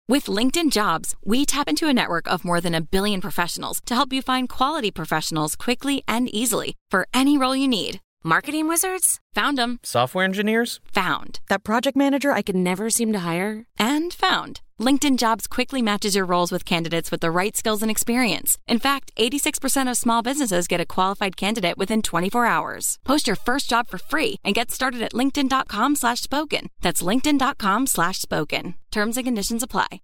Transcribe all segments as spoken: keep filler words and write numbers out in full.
With LinkedIn Jobs, we tap into a network of more than a billion professionals to help you find quality professionals quickly and easily for any role you need. Marketing wizards? Found them. Software engineers? Found. That project manager I could never seem to hire? And found. LinkedIn Jobs quickly matches your roles with candidates with the right skills and experience. In fact, eighty-six percent of small businesses get a qualified candidate within twenty-four hours. Post your first job for free and get started at linkedin.com slash spoken. That's linkedin.com slash spoken. Terms and conditions apply.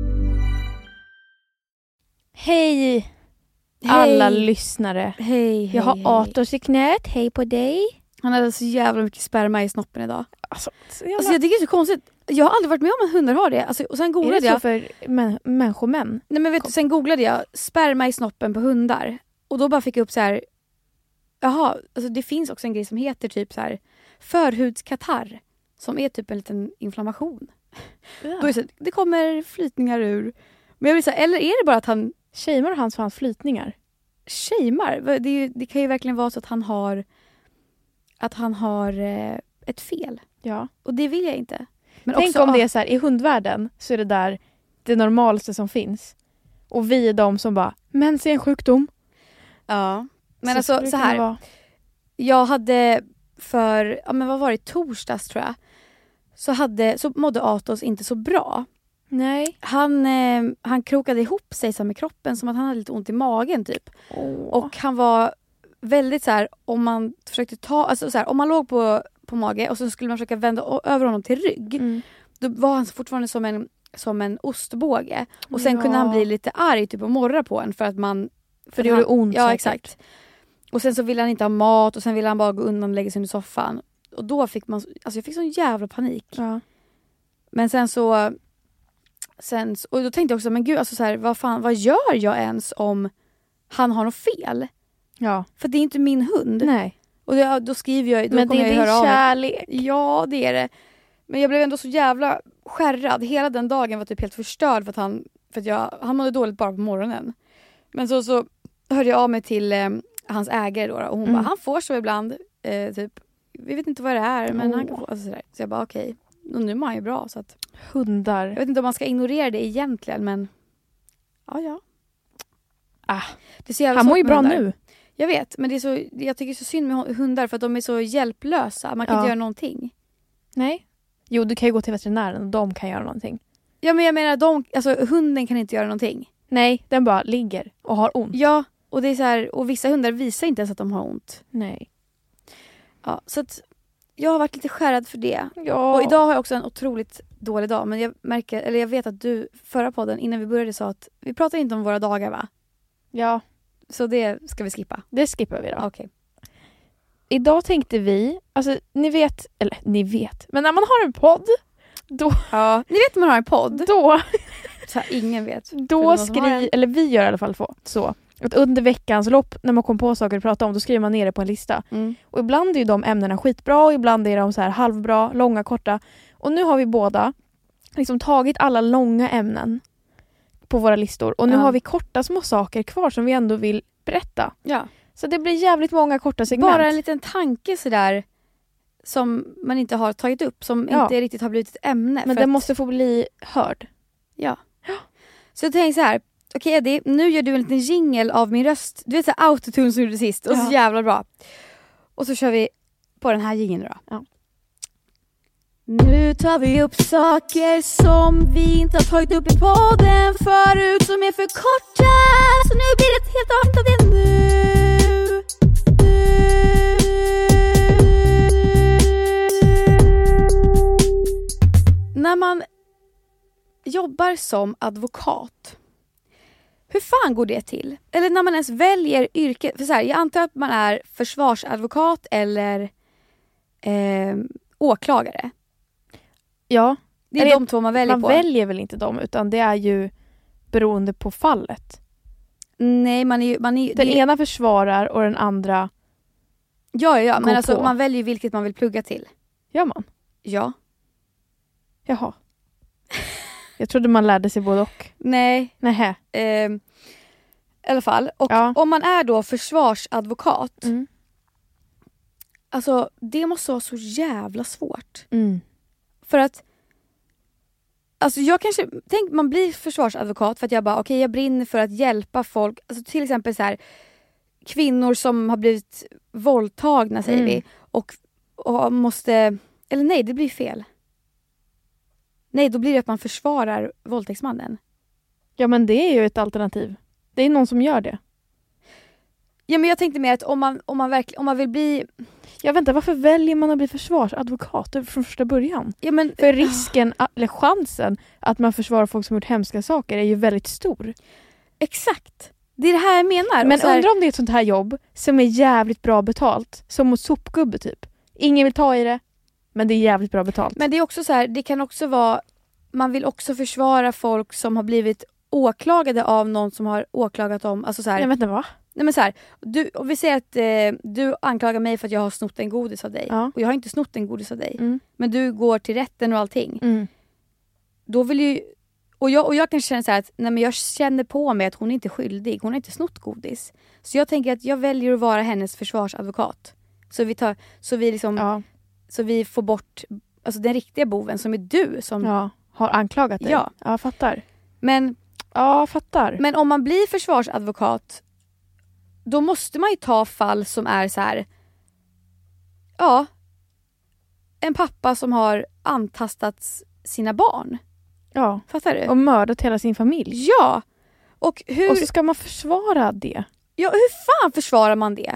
Hej alla Hej. lyssnare. Hej, hej, Jag har hej. Atos i knät. Hej på dig. Han hade så jävla mycket sperma i snoppen idag. Alltså, så jävla... Alltså jag tycker det är så konstigt. Jag har aldrig varit med om att hundar har det. Alltså, och sen är googlade det så jag. för män- människomän? Nej men vet du, sen googlade jag sperma i snoppen på hundar. Och då bara fick jag upp så här. Jaha, alltså det finns också en grej som heter typ så här förhudskatarr. Som är typ en liten inflammation. Ja. Då är det, så, det kommer flytningar ur. Men jag vill säga, eller är det bara att han Shamear hans för hans flytningar? shamear? Det, är ju- det kan ju verkligen vara så att han har att han har eh, ett fel. Ja. Och det vill jag inte. Men Tänk också, om ah, det är så här, i hundvärlden så är det där det normalaste som finns. Och vi är de som bara, mens är en sjukdom. Ja. Men Så alltså skulle det så kunna här. vara. Jag hade för, ja men vad var det, torsdags tror jag. Så, hade, så mådde Atos inte så bra. Nej. Han, eh, han krokade ihop sig så med kroppen som att han hade lite ont i magen typ. Åh. Och han var väldigt så här, om man försökte ta, alltså så här, om man låg på, på mage och så skulle man försöka vända o- över honom till rygg. Mm. Då var han fortfarande som en, som en ostbåge. Och sen Ja. kunde han bli lite arg typ och morra på en för att man... För det gjorde ont Ja, säkert. exakt. Och sen så ville han inte ha mat och sen ville han bara gå undan och lägga sig under soffan. Och då fick man, alltså jag fick sån jävla panik. Ja. Men sen så, sen, och då tänkte jag också, men gud, alltså så här, vad fan, vad gör jag ens om han har något fel? Ja. För det är inte min hund. Nej. Och då, då skriver jag, då Men det kommer är jag din höra av mig. kärlek. Ja, det är det. Men jag blev ändå så jävla skärrad. Hela den dagen var typ helt förstörd för att han, för att jag, han mådde dåligt bara på morgonen. Men så, så hörde jag av mig till eh, hans ägare då, och hon Mm. bara, han får så ibland. Eh, typ, vi vet inte vad det är, men Åh. han kan få. Alltså, sådär. Så jag bara okej. Och nu mår han ju bra. Så att, Hundar. jag vet inte om man ska ignorera det egentligen, men ja, ja. Ah. Det är så jävla Han mår svårt ju med bra hundar. nu. Jag vet, men det är så, jag tycker det är så synd med hundar för att de är så hjälplösa. Man kan Ja. inte göra någonting. Nej. Jo, du kan ju gå till veterinären och de kan göra någonting. Ja, men jag menar, de, alltså, hunden kan inte göra någonting. Nej, den bara ligger och har ont. Ja, och det är så här, och vissa hundar visar inte ens att de har ont. Nej. Ja, så att jag har varit lite skärrad för det. Ja. Och idag har jag också en otroligt dålig dag. Men jag märker, eller jag vet att du förra podden innan vi började sa att vi pratar inte om våra dagar, va? Ja, Så det ska vi skippa. det skippar vi då. Okej. Idag tänkte vi, alltså ni vet, eller ni vet, men när man har en podd, då, Ja, ni vet man har en podd. då, Så här, ingen vet. då någon som har skriver, en. eller vi gör i alla fall få, så. Att under veckans lopp, när man kommer på saker att prata om, då skriver man ner det på en lista. Mm. Och ibland är ju de ämnena skitbra och ibland är de så här halvbra, långa, korta. Och nu har vi båda liksom tagit alla långa ämnen på våra listor. Och nu Ja. har vi korta små saker kvar som vi ändå vill berätta. Ja. Så det blir jävligt många korta segment. Bara en liten tanke sådär som man inte har tagit upp, som Ja. inte riktigt har blivit ett ämne. Men för den att- måste få bli hörd. Ja. Så jag tänkte så här. Okej Eddie, nu gör du en liten jingle av min röst. Du vet så här autotune som du gjorde sist. Och så Ja. jävla bra. Och så kör vi på den här jingeln då. Ja. Nu tar vi upp saker som vi inte har tagit upp i podden förut, som är för korta. Så nu blir det ett helt avsnitt av det nu. När man jobbar som advokat, hur fan går det till? Eller när man ens väljer yrke. För så här, jag antar att man är försvarsadvokat eller eh, åklagare. Ja, Det är Eller, de två man väljer man på. väljer väl inte dem, utan det är ju beroende på fallet. Nej, man är ju... Man är, ju- Den det, ena försvarar och den andra ja, ja, ja, men går alltså på. man väljer ju vilket man vill plugga till. gör man. Ja. Jaha. Jag trodde man lärde sig både och. Nej. Nähä. Eh, I alla fall. Och Ja. om man är då försvarsadvokat, Mm. alltså det måste vara så jävla svårt. Mm. För att Alltså jag kanske, tänk man blir försvarsadvokat för att jag bara okej okay, jag brinner för att hjälpa folk. Alltså till exempel så här kvinnor som har blivit våldtagna säger mm. vi och, och måste, eller nej det blir fel. Nej då blir det att man försvarar våldtäktsmannen. Ja men det är ju ett alternativ. Det är någon som gör det. Ja men jag tänkte mer att om man, om man verkligen, om man vill bli... Jag väntar, varför väljer man att bli försvarsadvokat från första början? Ja, men, för risken, eller chansen att man försvarar folk som gjort hemska saker är ju väldigt stor. Exakt. Det är det här jag menar. Men här... undrar om det är ett sånt här jobb som är jävligt bra betalt. Som mot sopgubbe typ. Ingen vill ta i det, men det är jävligt bra betalt. Men det är också så här, det kan också vara... Man vill också försvara folk som har blivit åklagade av någon som har åklagat om... Alltså så här, jag vet inte vad. Nej men så här, du, och vi säger att eh, du anklagar mig för att jag har snott en godis av dig. Ja. Och jag har inte snott en godis av dig. Mm. Men du går till rätten och allting. Mm. Då vill ju... Och jag, och jag kan känna så här att nej men jag känner på mig att hon är inte skyldig. Hon har inte snott godis. Så jag tänker att jag väljer att vara hennes försvarsadvokat. Så vi tar, så vi liksom... Ja. Så vi får bort alltså den riktiga boven som är du som... Ja, har anklagat dig. Ja. Ja, fattar. Men... Ja, fattar. Men om man blir försvarsadvokat... Då måste man ju ta fall som är så här. Ja. En pappa som har antastat sina barn. Ja. Fattar du? Och mördat hela sin familj. Ja. Och hur... Och så ska man försvara det. Ja, hur fan försvarar man det?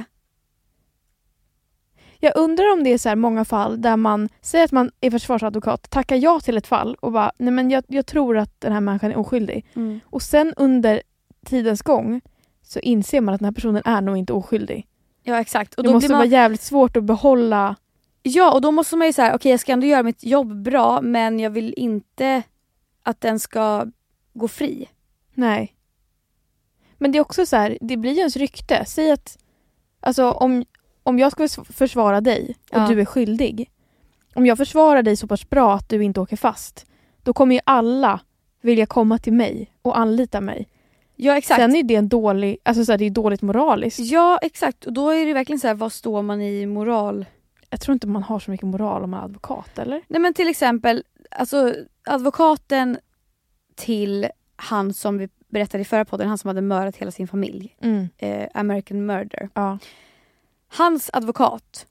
Jag undrar om det är så här många fall där man säger att man är försvarsadvokat, tackar ja till ett fall och bara, nej men jag, jag tror att den här människan är oskyldig. Mm. Och sen under tidens gång så inser man att den här personen är nog inte oskyldig. Ja, exakt. Och det då måste blir man... vara jävligt svårt att behålla... Ja, och då måste man ju säga, okej okay, jag ska ändå göra mitt jobb bra, men jag vill inte att den ska gå fri. Nej. Men det är också så här, det blir ju ens rykte. Säg att, alltså om, om jag ska försvara dig och ja. du är skyldig. Om jag försvarar dig så pass bra att du inte åker fast, då kommer ju alla vilja komma till mig och anlita mig. Ja, exakt. Sen är det en dålig, alltså så här, det är dåligt moraliskt. Ja, exakt. Och då är det verkligen så här, vad står man i moral? Jag tror inte man har så mycket moral om man är advokat, eller? Nej, men till exempel, alltså advokaten till han som vi berättade i förra podden, han som hade mördat hela sin familj. Mm. Eh, American Murder. Ja. Hans advokat.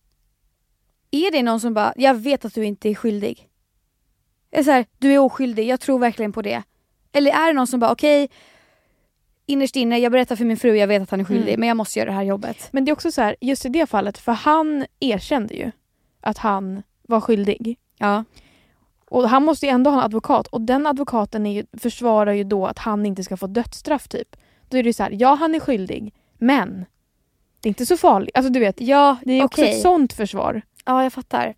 Är det någon som bara, jag vet att du inte är skyldig. Är så här, du är oskyldig, jag tror verkligen på det. Eller är det någon som bara, okej, okay, innerst inne, jag berättar för min fru, jag vet att han är skyldig, mm. men jag måste göra det här jobbet. Men det är också så här, just i det fallet, för han erkände ju att han var skyldig. Ja. Och han måste ju ändå ha en advokat. Och den advokaten är ju, försvarar ju då att han inte ska få dödsstraff typ. Då är det ju så här, ja han är skyldig, men det är inte så farligt. Alltså du vet, ja, det är också okay. ett sånt försvar. Ja, jag fattar.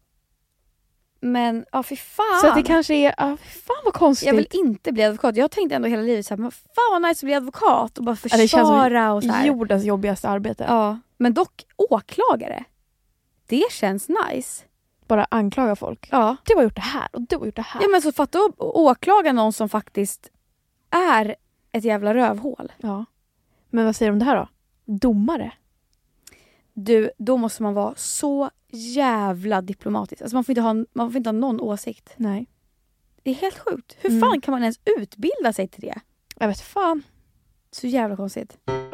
Men, ja fy fan. Så att det kanske är, ja fy fan vad konstigt. Jag vill inte bli advokat. Jag har tänkt ändå hela livet så här, men fan vad nice att bli advokat och bara försvara. Ja, det känns som och så här. Jordens jobbigaste arbete. Ja, men dock åklagare. Det känns nice. Bara anklaga folk. Ja. Du har gjort det här och du har gjort det här. Ja, men så fatta att åklaga någon som faktiskt är ett jävla rövhål. Ja. Men vad säger du om det här då? Domare. Du, då måste man vara så jävla diplomatisk. Alltså man får inte ha, man får inte ha någon åsikt. Nej. Det är helt sjukt. Hur Mm. fan kan man ens utbilda sig till det? Jag vet fan. Så jävla konstigt.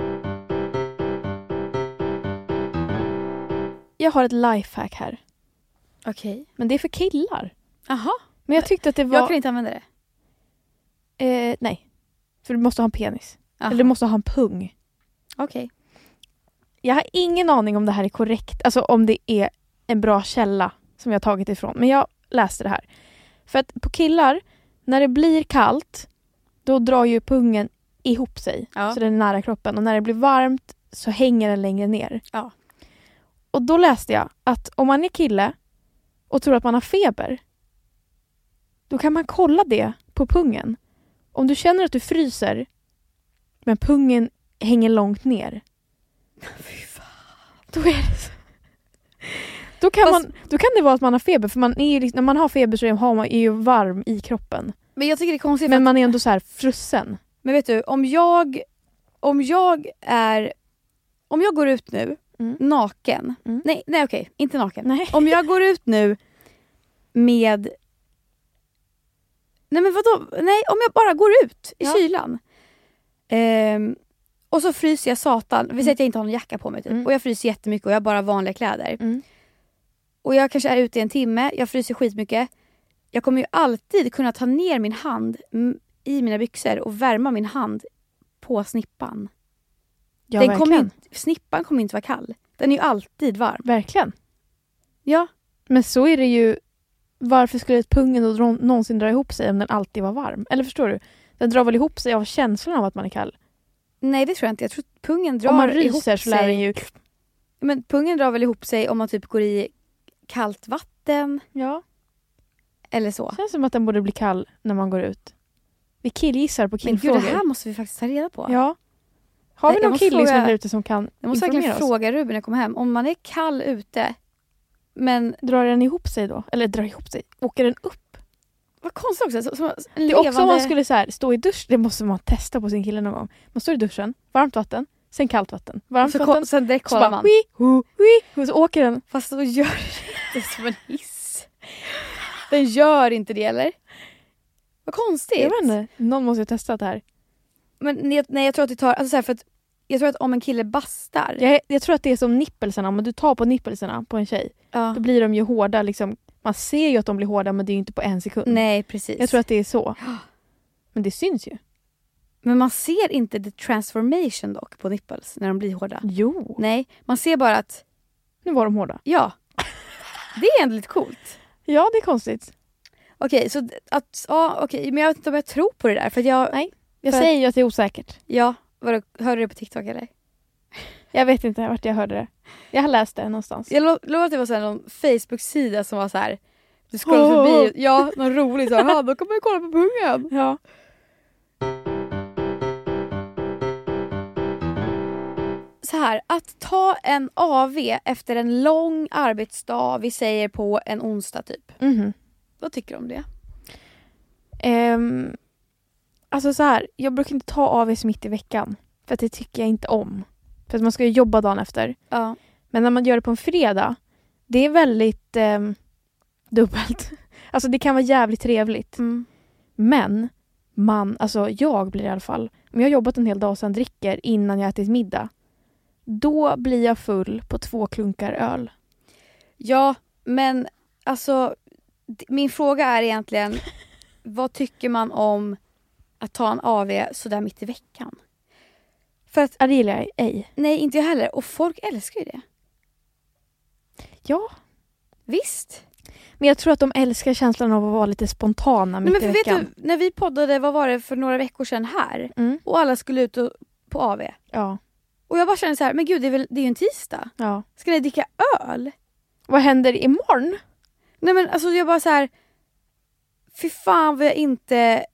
Jag har ett lifehack här. Okej. Okay. Men det är för killar. Aha. Men jag tyckte att det var... Jag kan inte använda det. Eh, nej. För du måste ha en penis. Aha. Eller du måste ha en pung. Okej. Okay. Jag har ingen aning om det här är korrekt. Alltså om det är en bra källa som jag har tagit ifrån. Men jag läste det här. För att på killar, när det blir kallt, då drar ju pungen ihop sig. Ja. Så den är nära kroppen. Och när det blir varmt så hänger den längre ner. Ja. Och då läste jag att om man är kille och tror att man har feber, då kan man kolla det på pungen. Om du känner att du fryser men pungen hänger långt ner, fy fan. Då är det så. Då kan, Fast, man, då kan det vara att man har feber. För man är ju, när man har feber så är man är ju varm i kroppen. Men jag tycker det är konstigt. Men att, man är ändå så här frusen. Men vet du, om jag om jag är om jag går ut nu mm. naken. Mm. Nej, nej okej, inte naken. Nej. Om jag går ut nu med Nej men vadå? Nej, om jag bara går ut i Ja. kylan. Ehm, och så fryser jag satan. Vi säger att jag inte har någon jacka på mig typ. Mm. Och jag fryser jättemycket och jag har bara vanliga kläder. Mm. Och jag kanske är ute i en timme, jag fryser skitmycket. Jag kommer ju alltid kunna ta ner min hand m- i mina byxor och värma min hand på snippan. Ja, Den verkligen. kommer inte, snippan kommer inte vara kall. Den är ju alltid varm. Verkligen. Ja, Men så är det ju. Varför skulle pungen då dra- någonsin dra ihop sig om den alltid var varm? Eller förstår du? Den drar väl ihop sig av känslan av att man är kall. nej det tror jag inte. Jag tror att pungen drar Om man ihop ryser så lär sig. den ju... Men pungen drar väl ihop sig om man typ går i kallt vatten Ja, eller så. det känns som att den borde bli kall när man går ut. Vi killgissar på Men gud, killfrågor. det här måste vi faktiskt ta reda på. Ja. Har vi Jag någon måste killlyssnare fråga- där ute som kan Jag måste informera verkligen oss? fråga Ruben när jag kommer hem. Om man är kall ute, men Drar den ihop sig då? Eller drar ihop sig? Åker den upp? vad konstigt också. Så, som en Det är också om man levande- skulle så här, stå i dusch. Det måste man testa på sin kille någon gång. Man står i duschen, varmt vatten, sen kallt vatten. Varmt så, vatten, kom, sen direkt så kollar bara man. hui, hu, hui, och så åker den. Fast då gör det inte som en hiss. Den gör inte det, eller? Vad konstigt. Jag vet inte, någon måste ju testa det här. Men nej, nej, jag tror att det tar... Alltså så här, för att jag tror att om en kille bastar... Jag, jag tror att det är som nippelsarna. Om du tar på nippelsarna på en tjej, Ja. då blir de ju hårda. Liksom. Man ser ju att de blir hårda, men det är ju inte på en sekund. Nej, precis. Jag tror att det är så. Men det syns ju. Men man ser inte the transformation dock på nipples när de blir hårda. Jo, Nej, man ser bara att... nu var de hårda. Ja. Det är ändå lite coolt. Ja, det är konstigt. Okej, så att... Ja, okej. Men jag vet inte om jag tror på det där. För att jag... Nej. Jag För- säger ju att det är osäkert. Ja, vadå, hörde du det på TikTok eller? Jag vet inte vart jag hörde det. Jag har läst det någonstans. Jag lo- lovar att det var så här någon Facebook-sida som var så här. Du scrollar förbi, ja, någon rolig så här, då kommer jag kolla på pungen. Ja. Så här, att ta en A V efter en lång arbetsdag, vi säger på en onsdag typ. Mhm. Vad tycker du om det? Ehm, alltså så här, jag brukar inte ta A V mitt i veckan. För att det tycker jag inte om. För att man ska ju jobba dagen efter. Ja. Men när man gör det på en fredag, det är väldigt ehm, dubbelt. Alltså det kan vara jävligt trevligt. Mm. Men man, alltså jag blir i alla fall, om jag har jobbat en hel dag och sen dricker innan jag ätit middag, då blir jag full på två klunkar öl. Ja, men alltså d- min fråga är egentligen vad tycker man om att ta en A V sådär mitt i veckan? För att, Ja, det gillar jag ej. nej inte jag heller, och folk älskar ju det. Ja, Visst. men jag tror att de älskar känslan av att vara lite spontana mitt Nej, men i för vet veckan. du, när vi poddade, vad var det för några veckor sedan här? Mm. Och alla skulle ut och, på A V. Ja, Och jag bara kände så här, men gud det är, väl, det är ju en tisdag. ja. Ska ni dricka öl? Vad händer imorgon? Nej men alltså jag bara så här. Fy fan vad jag inte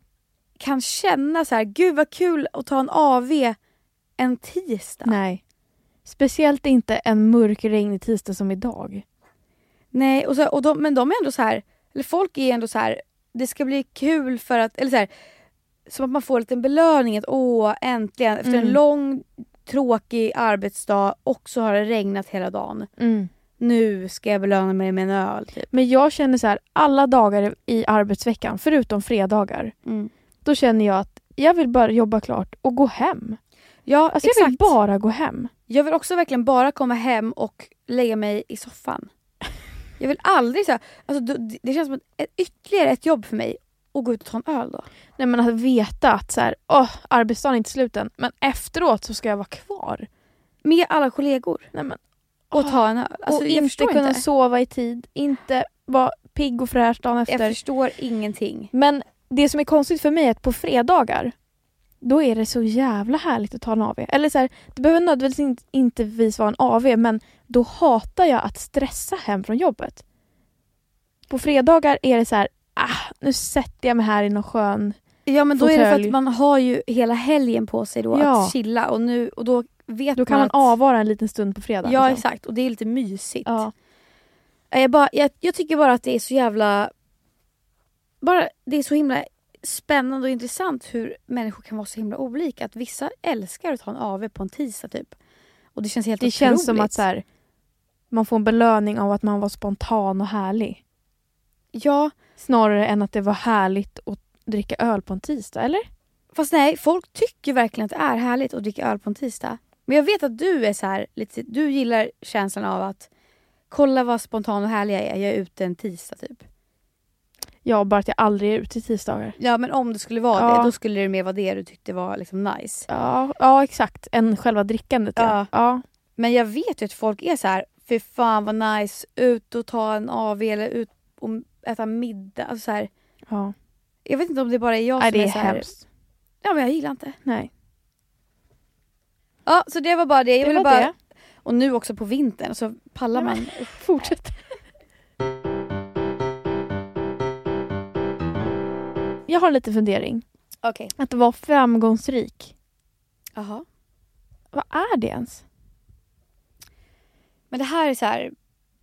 kan känna så här, gud vad kul att ta en A V en tisdag. Nej. Speciellt inte en mörk regnig tisdag som idag. Nej, och så, och de, men de är ändå så här, eller folk är ändå så här, det ska bli kul för att, eller så här, som att man får en liten belöning att åh, äntligen, efter Mm. en lång tråkig arbetsdag och så har det regnat hela dagen. Mm. Nu ska jag belöna mig med en öl typ. Men jag känner så här, alla dagar i arbetsveckan, förutom fredagar, Mm. då känner jag att jag vill bara jobba klart och gå hem. Ja, Alltså exakt. jag vill bara gå hem. Jag vill också verkligen bara komma hem och lägga mig i soffan. Jag vill aldrig så här, alltså, då- det känns som ett, ett, ytterligare ett jobb för mig att gå ut och ta en öl då. Nej, men att veta att så här, åh, arbetsdagen är inte slut än, men efteråt så ska jag vara kvar. Med alla kollegor. Nej, men, Och ta en öl. Alltså, och jag inte förstår kunna inte. sova i tid, inte vara pigg och fräsch dagen Jag efter. förstår ingenting. Men det som är konstigt för mig är att på fredagar, då är det så jävla härligt att ta en A V. Eller så här, det behöver nödvändigtvis inte, inte vis vara en A V, men då hatar jag att stressa hem från jobbet. På fredagar är det så här, ah, nu sätter jag mig här i någon skön... Ja men då är det för Fåtölj. att man har ju hela helgen på sig då Ja. att chilla och, nu, och då vet Då kan man att, avvara en liten stund på fredag. Ja liksom. exakt, och det är lite mysigt. Ja. Jag, bara, jag, jag tycker bara att det är så jävla... Bara, det är så himla spännande och intressant hur människor kan vara så himla olika. Att vissa älskar att ta en A V på en tisdag typ. Och det känns helt Det otroligt. känns som att så här, man får en belöning av att man var spontan och härlig. Ja. Snarare än att det var härligt att dricka öl på en tisdag, eller? Fast nej, folk tycker verkligen att det är härligt att dricka öl på en tisdag. Men jag vet att du är så här, lite, du gillar känslan av att kolla vad spontan och härlig jag är. Jag är ute en tisdag typ. Ja, bara att jag aldrig är ute i tisdagar. Ja, men om det skulle vara Ja. det, då skulle det mer vara det du tyckte var liksom nice. Ja, ja exakt. Än själva drickandet. Ja. Ja. Ja. Men jag vet ju att folk är så här, för fan vad nice, ut och ta en A V eller ut och äta middag. Alltså så här, Ja. jag vet inte om det bara är jag Nej, som det är är så här, hemskt. ja men jag gillar inte. Nej. Ja, så det var bara det. Jag Det ville var bara, det. och nu också på vintern så pallar Nej, man. Fortsätt. Jag har lite fundering. Okej. Att vara framgångsrik. Jaha. Vad är det ens? Men det här är så här,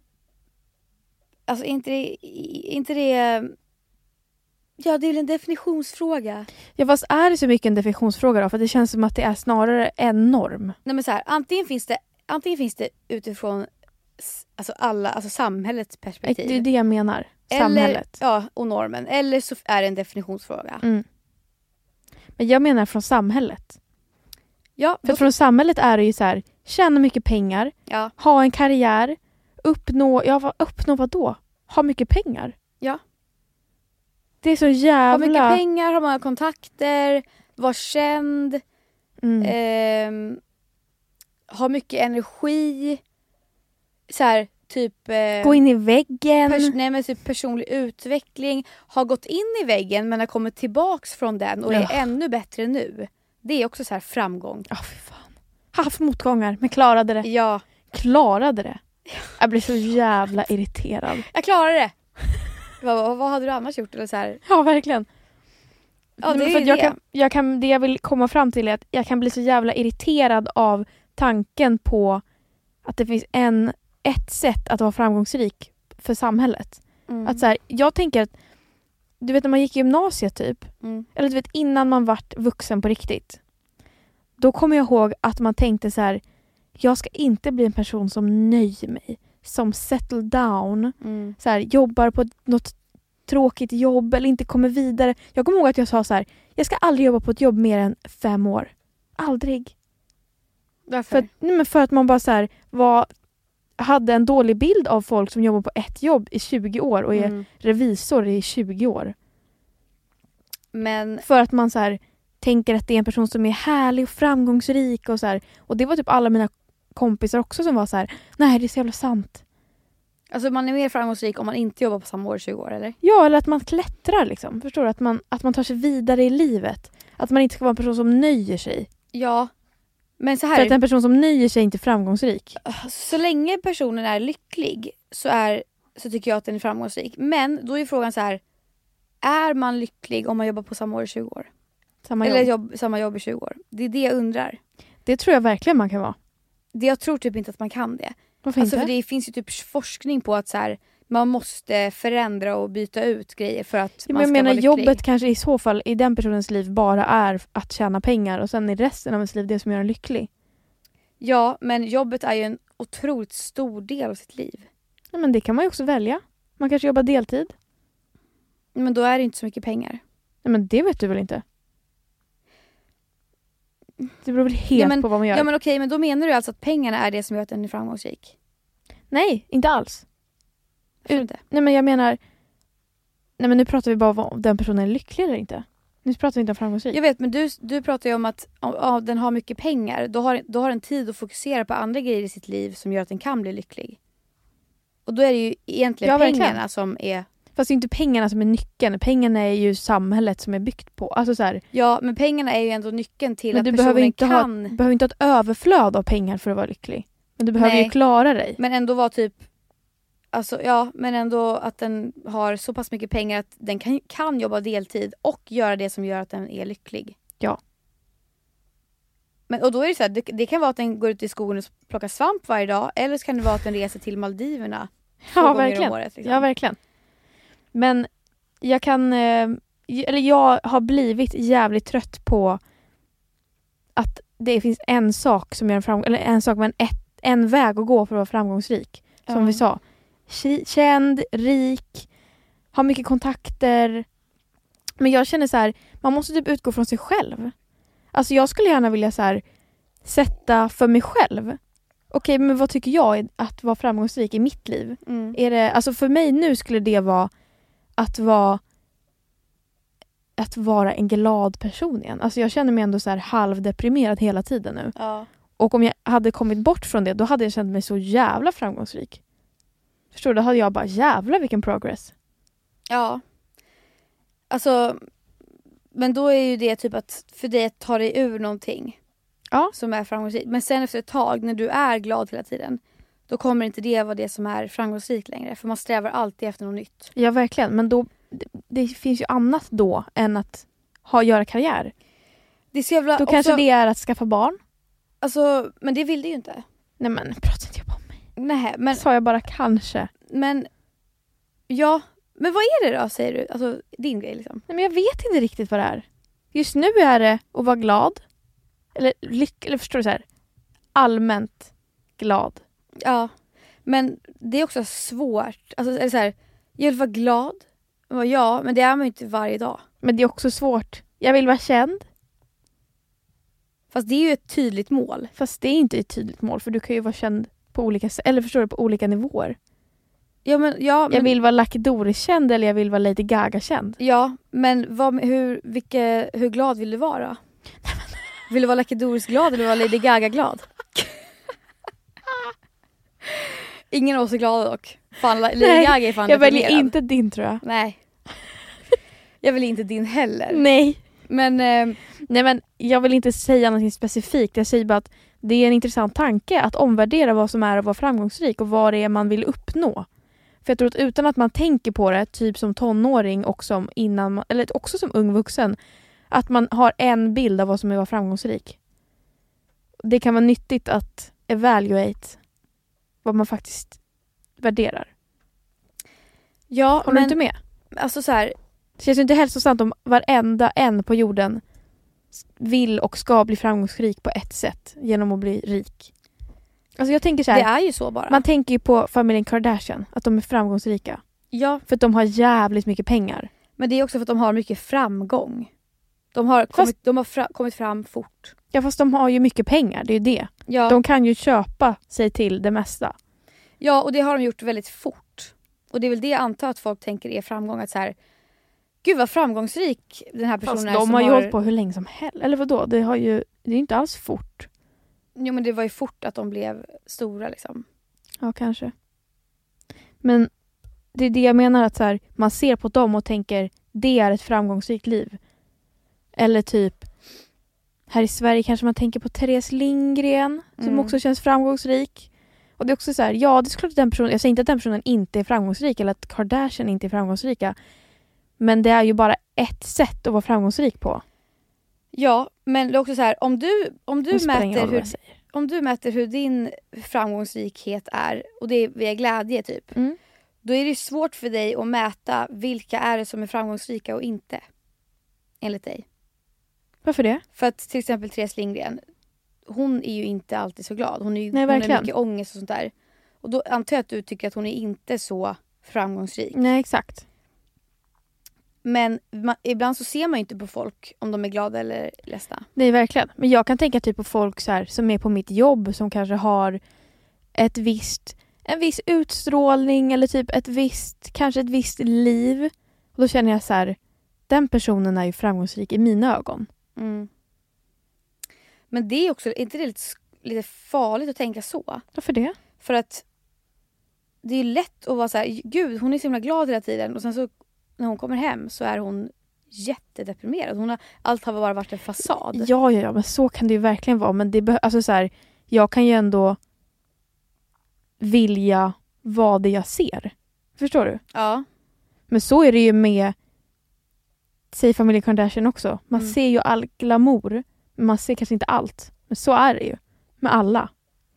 alltså inte det, inte det, ja det är väl en definitionsfråga. Ja, fast är det så mycket en definitionsfråga då? För det känns som att det är snarare en norm. Nej men så här, antingen finns det, antingen finns det utifrån s- alltså alla, alltså samhällets perspektiv. Det är det jag menar. Samhället. Eller, ja, och normen. Eller så är det en definitionsfråga. Mm. Men jag menar från samhället. Ja, För då, från samhället är det ju så här, tjäna mycket pengar, ja, ha en karriär, uppnå, ja vad, uppnå vad då? Ha mycket pengar. Ja. Det är så ha jävla... mycket pengar, ha många kontakter, vara känd, Mm. ehm, ha mycket energi, så här, typ... Eh, Gå in i väggen. pers- nej, men typ personlig utveckling, ha gått in i väggen men har kommit tillbaks från den och Ja. är ännu bättre nu. Det är också så här framgång. Ja, fy fan. Haft motgångar, men klarade det. Ja, Klarade det. Jag blir så jävla irriterad. jag klarade det. vad, vad hade du annars gjort? Eller så här? Ja, verkligen. Ja, det Men är för ju att jag det. kan, jag kan, det jag vill komma fram till är att jag kan bli så jävla irriterad av tanken på att det finns en, ett sätt att vara framgångsrik för samhället. Mm. Att så här, jag tänker att du vet när man gick i gymnasiet typ, Mm. eller du vet innan man vart vuxen på riktigt. Då kommer jag ihåg att man tänkte så här, jag ska inte bli en person som nöjer mig, som settle down, Mm. så här, jobbar på något tråkigt jobb eller inte kommer vidare. Jag kommer ihåg att jag sa så här, jag ska aldrig jobba på ett jobb mer än fem år. Aldrig. Varför? För, nej, men för att man bara så här, var, hade en dålig bild av folk som jobbar på ett jobb i tjugo år och är Mm. revisor i tjugo år. Men För att man så här, tänker att det är en person som är härlig och framgångsrik och så här. Och det var typ alla mina kompisar också som var så här, nej det är så jävla sant. alltså man är mer framgångsrik om man inte jobbar på samma år i tjugo år, eller? Ja, eller att man klättrar liksom. Förstår du? Att man, att man tar sig vidare i livet. Att man inte ska vara en person som nöjer sig. Ja. Men så För här, att en person som nöjer sig är inte framgångsrik. så länge personen är lycklig så, är, så tycker jag att den är framgångsrik. Men då är frågan så här, är man lycklig om man jobbar på samma år i tjugo år? Samma Eller jobb. jobb, samma jobb i tjugo år? Det är det jag undrar. Det tror jag verkligen man kan vara. Det jag tror typ inte att man kan det. Varför Alltså inte? för det finns ju typ forskning på att så här, man måste förändra och byta ut grejer för att Ja, man men jag ska menar vara lycklig. jobbet kanske i så fall i den personens liv bara är att tjäna pengar och sen i resten av ens liv det som gör en lycklig. Ja, men jobbet är ju en otroligt stor del av sitt liv. Ja, men det kan man ju också välja. Man kanske jobbar deltid. Men då är det inte så mycket pengar. Nej, men det vet du väl inte? Det beror väl helt Ja, men- på vad man gör. Ja men okej, men då menar du alltså att pengarna är det som gör att den är framgångsrik? Nej, inte alls. Jag tror inte. Nej, men jag menar... Nej, men nu pratar vi bara om den personen är lycklig eller inte. Nu pratar vi inte om framgångsrik. Jag vet, men du, du pratar ju om att om, om den har mycket pengar. Då har, då har den tid att fokusera på andra grejer i sitt liv som gör att den kan bli lycklig. Och då är det ju egentligen Ja, verkligen. pengarna som är... Fast det är inte pengarna som är nyckeln. Pengarna är ju samhället som är byggt på. Alltså så här, Ja, men pengarna är ju ändå nyckeln till men att du personen behöver inte, kan... ha, behöver inte ha ett överflöd av pengar för att vara lycklig. Men du behöver Nej. ju klara dig. Men ändå vara typ... Alltså ja, men ändå att den har så pass mycket pengar att den kan, kan jobba deltid och göra det som gör att den är lycklig. Ja. Men, och då är det så här, det, det kan vara att den går ut i skogen och plockar svamp varje dag. Eller så kan det vara att den reser till Maldiverna två Ja, gånger verkligen. om året. Liksom. Ja, verkligen. Men jag kan... Eh, eller jag har blivit jävligt trött på att det finns en sak som gör en framgång... Eller en sak, men ett, en väg att gå för att vara framgångsrik. Som Ja. vi sa. K- känd, rik, har mycket kontakter. Men jag känner så här, man måste typ utgå från sig själv. Alltså jag skulle gärna vilja så här, sätta för mig själv. Okej, men vad tycker jag är att vara framgångsrik i mitt liv? Mm. Är det, alltså för mig nu skulle det vara att vara att vara en glad person igen. Alltså jag känner mig ändå så här halvdeprimerad hela tiden nu. Ja. Och om jag hade kommit bort från det, då hade jag känt mig så jävla framgångsrik. Förstår du? Då hade jag bara, jävla vilken progress. Ja. Alltså, men då är ju det typ att för dig att ta dig ur någonting. Ja. Som är framgångsrikt. Men sen efter ett tag, när du är glad hela tiden, då kommer inte det vara det som är framgångsrikt längre. För man strävar alltid efter något nytt. Ja, verkligen. Men då, det, det finns ju annat då än att ha, göra karriär. Det är så jävla, Då också, kanske det är att skaffa barn. Alltså, men det vill det ju inte. Nej men, prata inte jag om mig. Nej, men, Sa jag bara kanske. men ja, men vad är det då, säger du? Alltså, din grej liksom. Nej men jag vet inte riktigt vad det är. Just nu är det att vara glad. Eller lyck, eller förstår du så här, allmänt glad. Ja, men det är också svårt. Alltså, är det så här, jag vill vara glad. Ja, men det är man ju inte varje dag. Men det är också svårt. Jag vill vara känd. Fast det är ju ett tydligt mål. Fast det är inte ett tydligt mål. För du kan ju vara känd på olika sätt. Eller förstår du, på olika nivåer. Ja, men, ja, men, Jag vill vara Lucky Doris-känd eller jag vill vara Lady Gaga-känd. Ja, men vad, hur, vilka, hur glad vill du vara? Vill du vara Lucky Doris-glad eller vill du vara Lady Gaga-glad? Ingen av oss är glada dock. Fan, Lady Nej, Gaga är fan jag väljer deprimerad. inte din, tror jag. Nej. Jag vill inte din heller. Nej. Men, eh, Nej, men jag vill inte säga något specifikt. Jag säger bara att det är en intressant tanke att omvärdera vad som är att vara framgångsrik och vad det är man vill uppnå. För jag tror att utan att man tänker på det, typ som tonåring och som innan man, eller också som ung vuxen, att man har en bild av vad som är att vara framgångsrik. Det kan vara nyttigt att evaluate vad man faktiskt värderar. ja, Håller men du inte med? alltså så här, Det känns ju inte hälsosamt om varenda en på jorden vill och ska bli framgångsrik på ett sätt genom att bli rik. Alltså jag tänker så här, det är ju så bara. man tänker ju på familjen Kardashian, att de är framgångsrika. Ja, För att de har jävligt mycket pengar. men det är också för att de har mycket framgång. De har, Fast- kommit, de har fra, kommit fram fort. Ja, fast de har ju mycket pengar, det är ju det. Ja. De kan ju köpa sig till det mesta. Ja, och det har de gjort väldigt fort. Och det är väl det jag antar att folk tänker är framgång. Att så här, gud vad framgångsrik den här personen Fast är. de som har ju hållit på hur länge som helst. Eller vadå? Det har ju, det är ju inte alls fort. Jo, men det var ju fort att de blev stora liksom. Ja, kanske. Men det är det jag menar, att så här, man ser på dem och tänker, det är ett framgångsrikt liv. Eller typ, här i Sverige kanske man tänker på Therese Lindgren, som Mm. också känns framgångsrik. Och det är också så här, ja, det är klart att den personen, jag säger inte att den personen inte är framgångsrik eller att Kardashian inte är framgångsrika. Men det är ju bara ett sätt att vara framgångsrik på. Ja, men det är också så här, om du, om du Det spelar ingen mäter roll vad hur, jag säger. om du mäter hur din framgångsrikhet är, och det är via glädje typ, Mm. då är det svårt för dig att mäta vilka är det som är framgångsrika och inte. Enligt dig. Varför det? För att till exempel Therese Lindgren, hon är ju inte alltid så glad. Hon, är ju, Nej, hon har verkligen. mycket ångest och sånt där. Och då antar jag att du tycker att hon är inte så framgångsrik. Nej, exakt. Men man, ibland så ser man ju inte på folk om de är glada eller ledsna. Nej, verkligen. Men jag kan tänka typ på folk så här, som är på mitt jobb som kanske har ett visst, en viss utstrålning eller typ ett visst, kanske ett visst liv. Och då känner jag så här, den personen är ju framgångsrik i mina ögon. Mm. Men det är också, är inte det lite, lite farligt att tänka så? Varför det? För att det är lätt att vara så här, gud hon är så himla glad hela tiden. Och sen så när hon kommer hem så är hon jättedeprimerad. Hon har, allt har bara varit en fasad. Ja, ja, ja, men så kan det ju verkligen vara. Men det beh- alltså så här, jag kan ju ändå vilja vad det jag ser. Förstår du? Ja. Men så är det ju med, säg familjen Kardashian också. Man Mm. ser ju all glamour, men man ser kanske inte allt. Men så är det ju med alla.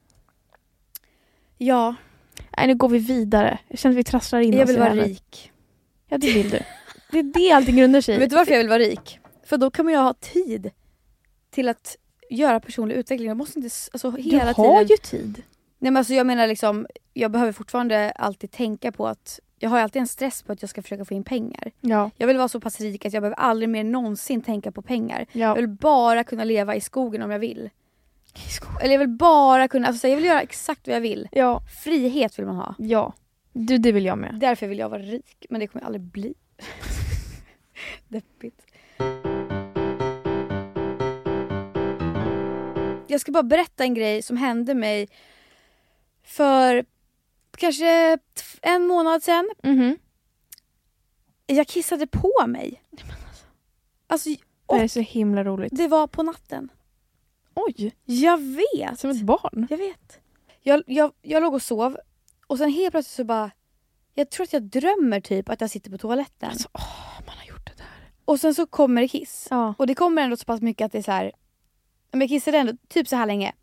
Ja, Nej, nu går vi vidare. Jag känner att vi trasslar in jag oss vill i det vara här. rik. Ja, det vill du. Det är det allting grundar sig i. Vet du varför jag vill vara rik? För då kan man ju ha tid till att göra personlig utveckling. Jag måste inte s- alltså, Du hela har tiden... ju tid. Nej, men alltså, jag menar liksom, jag behöver fortfarande alltid tänka på att jag har alltid en stress på att jag ska försöka få in pengar. Ja. Jag vill vara så pass rik att jag behöver aldrig mer någonsin tänka på pengar. Ja. Jag vill bara kunna leva i skogen om jag vill. I skogen. Eller jag vill bara kunna, alltså jag vill göra exakt vad jag vill. Ja. Frihet vill man ha. Ja. Du, det vill jag med. Därför vill jag vara rik, men det kommer jag aldrig bli. Deppigt. Jag ska bara berätta en grej som hände mig för kanske en månad sedan. Mhm. Jag kissade på mig. Alltså, Det är så himla roligt. det var på natten. Oj, Jag vet. som ett barn. Jag vet. Jag, jag, jag låg och sov. Och sen helt plötsligt så bara... Jag tror att jag drömmer typ att jag sitter på toaletten. Alltså, åh, man har gjort det där. Och sen så kommer det kiss. Ja. Och det kommer ändå så pass mycket att det är så här... Men jag kissade ändå typ så här länge.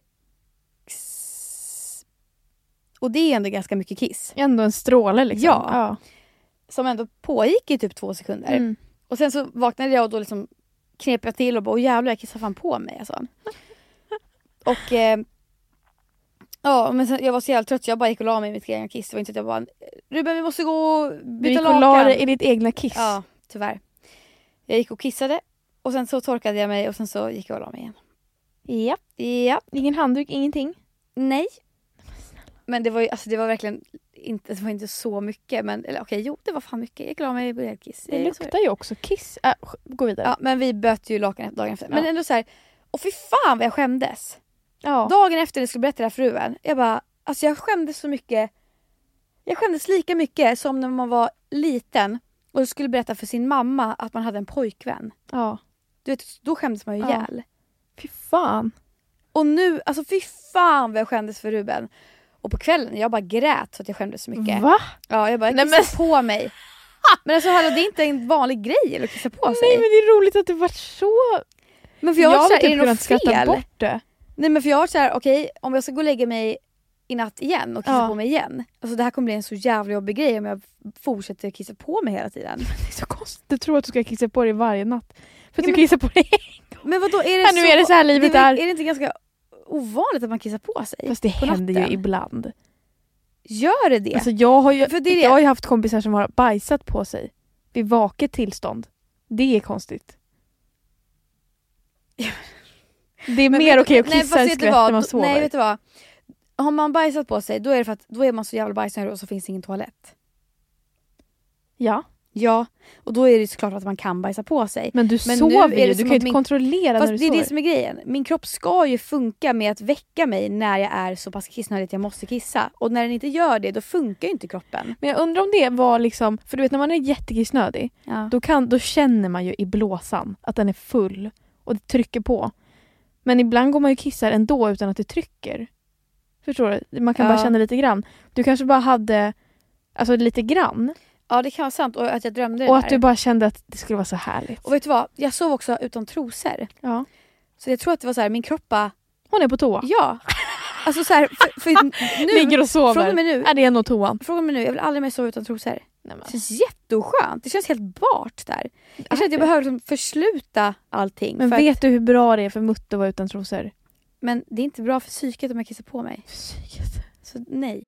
Och det är ändå ganska mycket kiss. Ändå en stråle liksom. Ja. ja. Som ändå pågick i typ två sekunder. Mm. Och sen så vaknade jag och då liksom knep jag till och bara, åh jävlar, jag kissar fan på mig. Alltså. Och eh, ja, men sen, jag var så jävla trött så jag bara gick och la mig i mitt egna kiss. Det var inte att jag bara, Ruben vi måste gå och byta Du gick och lakan. la dig i ditt egna kiss. Ja, tyvärr. Jag gick och kissade och sen så torkade jag mig och sen så gick jag och la mig igen. Ja. Ja, Ingen handduk, ingenting. nej. Men det var ju, alltså det var verkligen inte, det var inte så mycket. Men eller okej, jo det var fan mycket. Jag gick och la mig i mitt kiss. Det Eh, luktar ju också kiss. Äh, gå vidare. Ja, men vi böt ju lakan dagen efter. Men Ja. ändå så här, och fy fan vad jag skämdes. Ja. Dagen efter jag skulle berätta det här för fruven. Jag bara, alltså jag skämdes så mycket. Jag skämdes lika mycket som när man var liten och skulle berätta för sin mamma att man hade en pojkvän. ja. Du vet, då skämdes man ju Ja. ihjäl. Fy fan. Och nu, alltså fy fan vad jag skämdes för Ruben. Och på kvällen, jag bara grät så att jag skämdes så mycket. Va? Ja, jag bara, Nej, jag kissade på mig. Men alltså hallå, det är inte en vanlig grej eller att kissa på sig. Nej men det är roligt att du var så... Men för jag, jag var så här, hade är typ det kunnat något skratta fel? bort det. Nej men för jag var så här, okej, om jag ska gå och lägga mig i natt igen och kissa Ja. på mig igen. Alltså det här kommer bli en så jävla jobbig grej om jag fortsätter kissa på mig hela tiden. Det är så konstigt. Du tror att du ska kissa på dig varje natt. För att Ja, du men- kissar på dig. Men vadå, är det Ja, nu så... är det så här livet det, är. Är det inte ganska ovanligt att man kissar på sig? Fast det på händer ju natten? ibland. Gör det det? Alltså jag har ju För det är det. jag har ju haft kompisar som har bajsat på sig vid vaket tillstånd. Det är konstigt. Det är Men mer vet- okej att nej, kissa fast än vet du skvätt vad? när man Då- sover. Nej vet du vad? Har man bajsat på sig då är det för att då är man så jävla bajsnödig och så finns det ingen toalett. Ja, Ja, och då är det såklart att man kan bajsa på sig. men du Men nu sover är det ju. Du som kan ju att inte min- kontrollera Fast när du det är sover. det som är grejen. Min kropp ska ju funka med att väcka mig när jag är så pass kissnödig att jag måste kissa. Och när den inte gör det, då funkar ju inte kroppen. Men jag undrar om det var liksom, för du vet när man är jättekissnödig, Ja. då, kan, då känner man ju i blåsan att den är full och det trycker på. Men ibland går man ju och kissar ändå utan att det trycker. Förstår du? Man kan Ja. bara känna lite grann. Du kanske bara hade alltså lite grann ja, det kan vara sant. Och att jag drömde det och att där. du bara kände att det skulle vara så härligt. Och vet du vad? Jag sov också utan trosor. Ja. Så jag tror att det var så här, min kropp bara, Hon är på toa. ja. Alltså så här, för, för nu, Ligger och sover. från och med nu, Är det nog toan? från och med nu, jag vill aldrig mer sova utan trosor. Nej, men. Det känns jätteoskönt. Det känns helt bart där. Jag känner att jag behöver liksom försluta allting. Men för vet att, du hur bra det är för Mutte att vara utan trosor? men det är inte bra för psyket om jag kissar på mig. Så nej.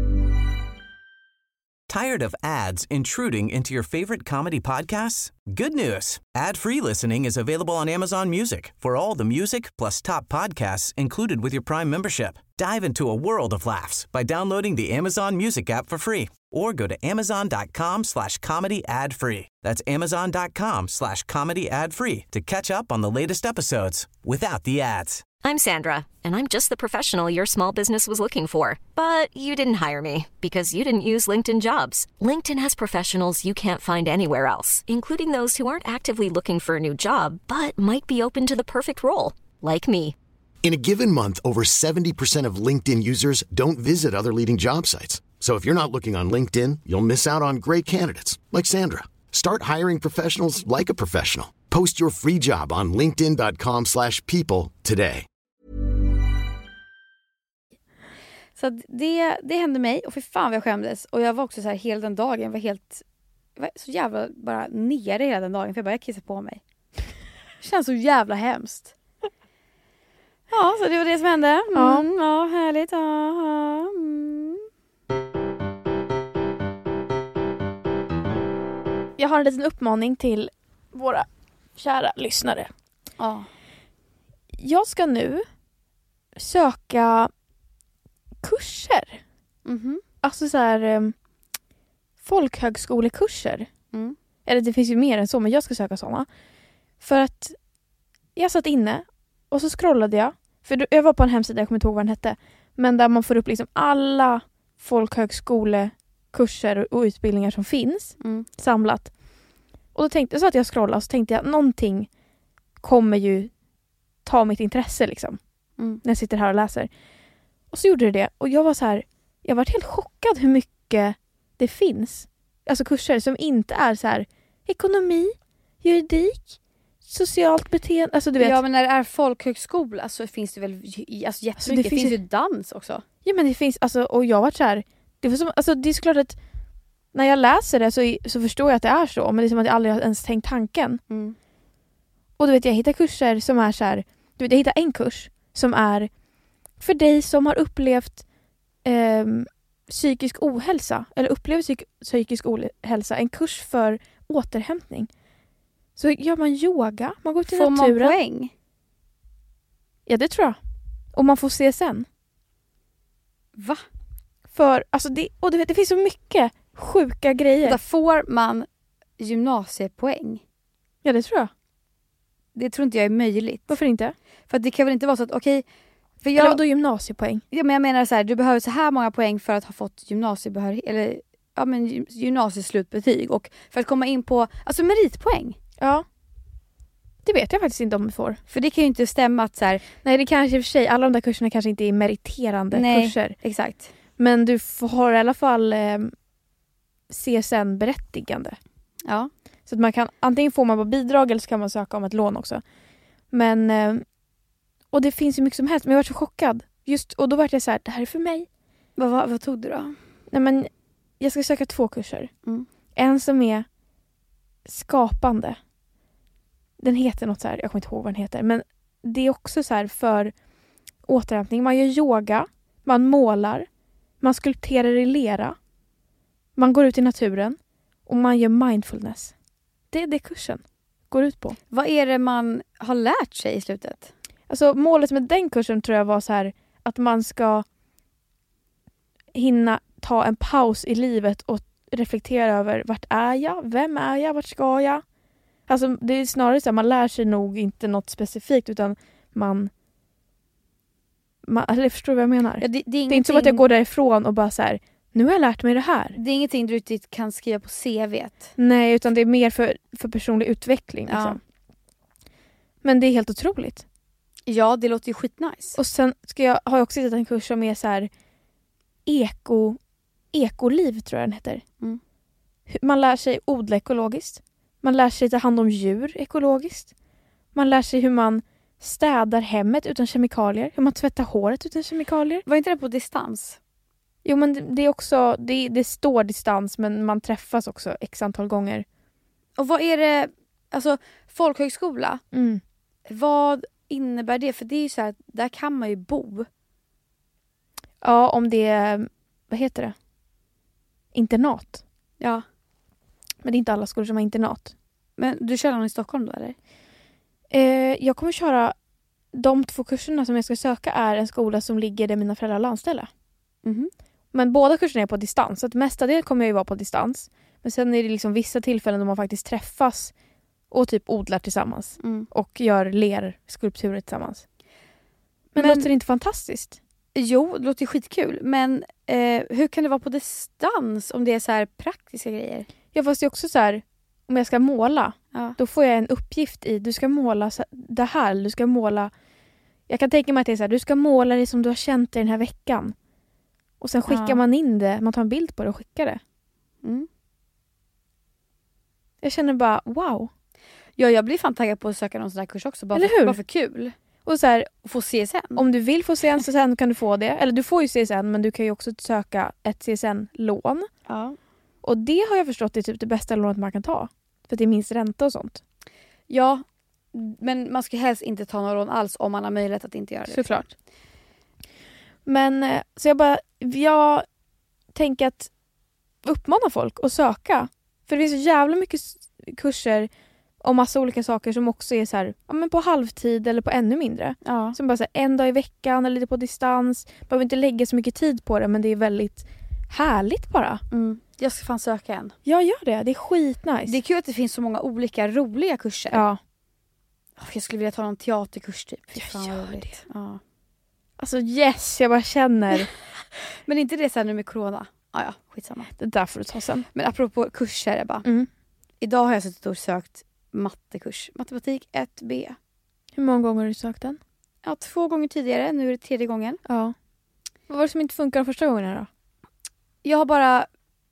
Tired of ads intruding into your favorite comedy podcasts? Good news. Ad-free listening is available on Amazon Music for all the music plus top podcasts included with your Prime membership. Dive into a world of laughs by downloading the Amazon Music app for free or go to amazon.com slash comedy ad free. That's amazon.com slash comedy ad free to catch up on the latest episodes without the ads. I'm Sandra, and I'm just the professional your small business was looking for. But you didn't hire me because you didn't use LinkedIn Jobs. LinkedIn has professionals you can't find anywhere else, including those who aren't actively looking for a new job, but might be open to the perfect role, like me. In a given month, over seventy percent of LinkedIn users don't visit other leading job sites. So if you're not looking on LinkedIn, you'll miss out on great candidates like Sandra. Start hiring professionals like a professional. Post your free job on linkedin.com slash people today. Så att det, det hände mig och för fan vad jag skämdes. Och jag var också så här hela den dagen. Jag var helt, jag var så jävla bara nere hela den dagen. För jag bara, jag kissade på mig. Det känns så jävla hemskt. Ja, så det var det som hände. Mm, Ja. ja, härligt. Ja, mm. jag har en liten uppmaning till våra kära lyssnare. Ja. Jag ska nu söka kurser. Mhm. Alltså så här um, folkhögskolekurser. Mm. Eller det finns ju mer än så, men jag ska söka såna. För att jag satt inne och så scrollade jag. För jag var på en hemsida, jag kommer inte ihåg vad den hette. Men där man får upp liksom alla folkhögskolekurser och utbildningar som finns Mm. samlat. Och då tänkte jag så att jag scrollade och så tänkte jag någonting kommer ju ta mitt intresse liksom. Mm. När jag sitter här och läser. Och så gjorde det det. Och jag var så här, jag var helt chockad hur mycket det finns. Alltså kurser som inte är så här ekonomi, juridik, socialt beteende. Alltså du vet. Ja, men när det är folkhögskola så finns det väl j- alltså jättemycket. Alltså, det det finns finns ju- ju dans också. Ja men det finns, alltså, och jag var så här, det var som, alltså det är såklart att när jag läser det så, så förstår jag att det är så. Men det är som att jag aldrig har ens tänkt tanken. Mm. Och du vet, jag hittar kurser som är så här, du vet, jag hittar en kurs som är för dig som har upplevt ehm, psykisk ohälsa eller upplever psyk- psykisk ohälsa, en kurs för återhämtning. Så gör man yoga, man går ut i Får man naturen. poäng? Ja, det tror jag. Och man får C S N. Va? För, alltså det, och du vet, det finns så mycket sjuka grejer. Där får man gymnasiepoäng? Ja, det tror jag. Det tror inte jag är möjligt. Varför inte? För att det kan väl inte vara så att okej, för Eller jag, vadå gymnasiepoäng? ja, men jag menar så här, du behöver så här många poäng för att ha fått gymnasiebehörighet eller ja men gym- gymnasieslutbetyg och för att komma in på alltså meritpoäng. Ja. Det vet jag faktiskt inte om vi får. För det kan ju inte stämma att så här, Nej, det kanske i och för sig, alla de där kurserna kanske inte är meriterande Nej. kurser. exakt. Men du får, har i alla fall eh, C S N-berättigande. Ja. Så att man kan, antingen får man bara bidrag eller så kan man söka om ett lån också. Men, eh, och det finns ju mycket som helst. Men jag var så chockad. Just, och då var jag så här, det här är för mig. Vad, vad, vad tog du då? Nej, men jag ska söka två kurser. Mm. En som är skapande. Den heter något så här, jag kommer inte ihåg vad den heter. Men det är också så här för återhämtning. Man gör yoga, man målar, man skulpterar i lera, man går ut i naturen och man gör mindfulness. Det är det kursen går ut på. Vad är det man har lärt sig i slutet? Alltså målet med den kursen tror jag var så här att man ska hinna ta en paus i livet och reflektera över vart är jag? Vem är jag? Vart ska jag? Alltså det är snarare så här, man lär sig nog inte något specifikt utan man, man eller förstår du vad jag menar? Ja, det, det, är Det är inte som att jag går därifrån och bara så här, nu har jag lärt mig det här. det är ingenting du riktigt kan skriva på C V:t. Nej, utan det är mer för, för personlig utveckling. Ja. Liksom. Men det är helt otroligt. Ja, det låter ju skitnice. Och sen ska jag, har jag också hittat en kurs som är så här eko, ekoliv tror jag den heter. Mm. Hur- Man lär sig odla ekologiskt. Man lär sig ta hand om djur ekologiskt. Man lär sig hur man städar hemmet utan kemikalier. Hur man tvättar håret utan kemikalier. Var inte det på distans? Jo, men det, det är också, det, det står distans men man träffas också x antal gånger. Och vad är det, alltså folkhögskola, Mm. vad innebär det? För det är ju så här, där kan man ju bo. Ja, om det är, vad heter det? Internat. Ja. Men det är inte alla skolor som har internat. Men du kör någon i Stockholm då eller? Eh, jag kommer köra, de två kurserna som jag ska söka är en skola som ligger där mina föräldrar är landställda. Mhm. Men båda kurserna är på distans. Så att mestadels kommer jag ju vara på distans. Men sen är det liksom vissa tillfällen då man faktiskt träffas och typ odlar tillsammans. Mm. Och gör lerskulpturer tillsammans. Men, Men- låter det inte fantastiskt? Jo, det låter ju skitkul. Men eh, hur kan det vara på distans om det är så här praktiska grejer? Ja, fast det är också så här, om jag ska måla, Ja. då får jag en uppgift i, du ska måla så- det här, eller du ska måla, jag kan tänka mig att det är så här, du ska måla det som du har känt dig den här veckan. Och sen skickar Ja. man in det, man tar en bild på det och skickar det. Mm. Jag känner bara, wow. Ja, jag blir fan taggad på att söka någon sån här kurs också. Bara, Eller för, hur? bara för kul. Och så här, Och få C S N. om du vill få C S N så sen kan du få det. Eller du får ju C S N, men du kan ju också söka ett C S N-lån. Ja. Och det har jag förstått är typ det bästa lånet man kan ta. För det är minst ränta och sånt. Ja, men man ska helst inte ta någon lån alls om man har möjlighet att inte göra det. Såklart. Men eh, så jag bara, jag tänker att uppmana folk att söka För det finns så jävla mycket s- kurser om massa olika saker som också är så här, ja, men på halvtid eller på ännu mindre. Ja. Som bara så här, en dag i veckan eller lite på distans. Behöver inte lägga så mycket tid på det, men det är väldigt härligt bara. Mm. Jag ska fan söka en. Jag gör det, det är skitnice. Det är kul att det finns så många olika roliga kurser. Ja. Jag skulle vilja ta någon teaterkurs typ. Fy Jag fan vad gör roligt. Ja. Alltså yes, jag bara känner. Men inte det så här nu med corona. Ah, ja, skitsamma. Det där får du ta sen. Men apropå kurser, Ebba. Mm. Idag har jag suttit och sökt mattekurs. Matematik ett B. Hur många gånger har du sökt den? Ja, två gånger tidigare. Nu är det tredje gången. Ja. Vad var det som inte funkar första gången då? Jag har bara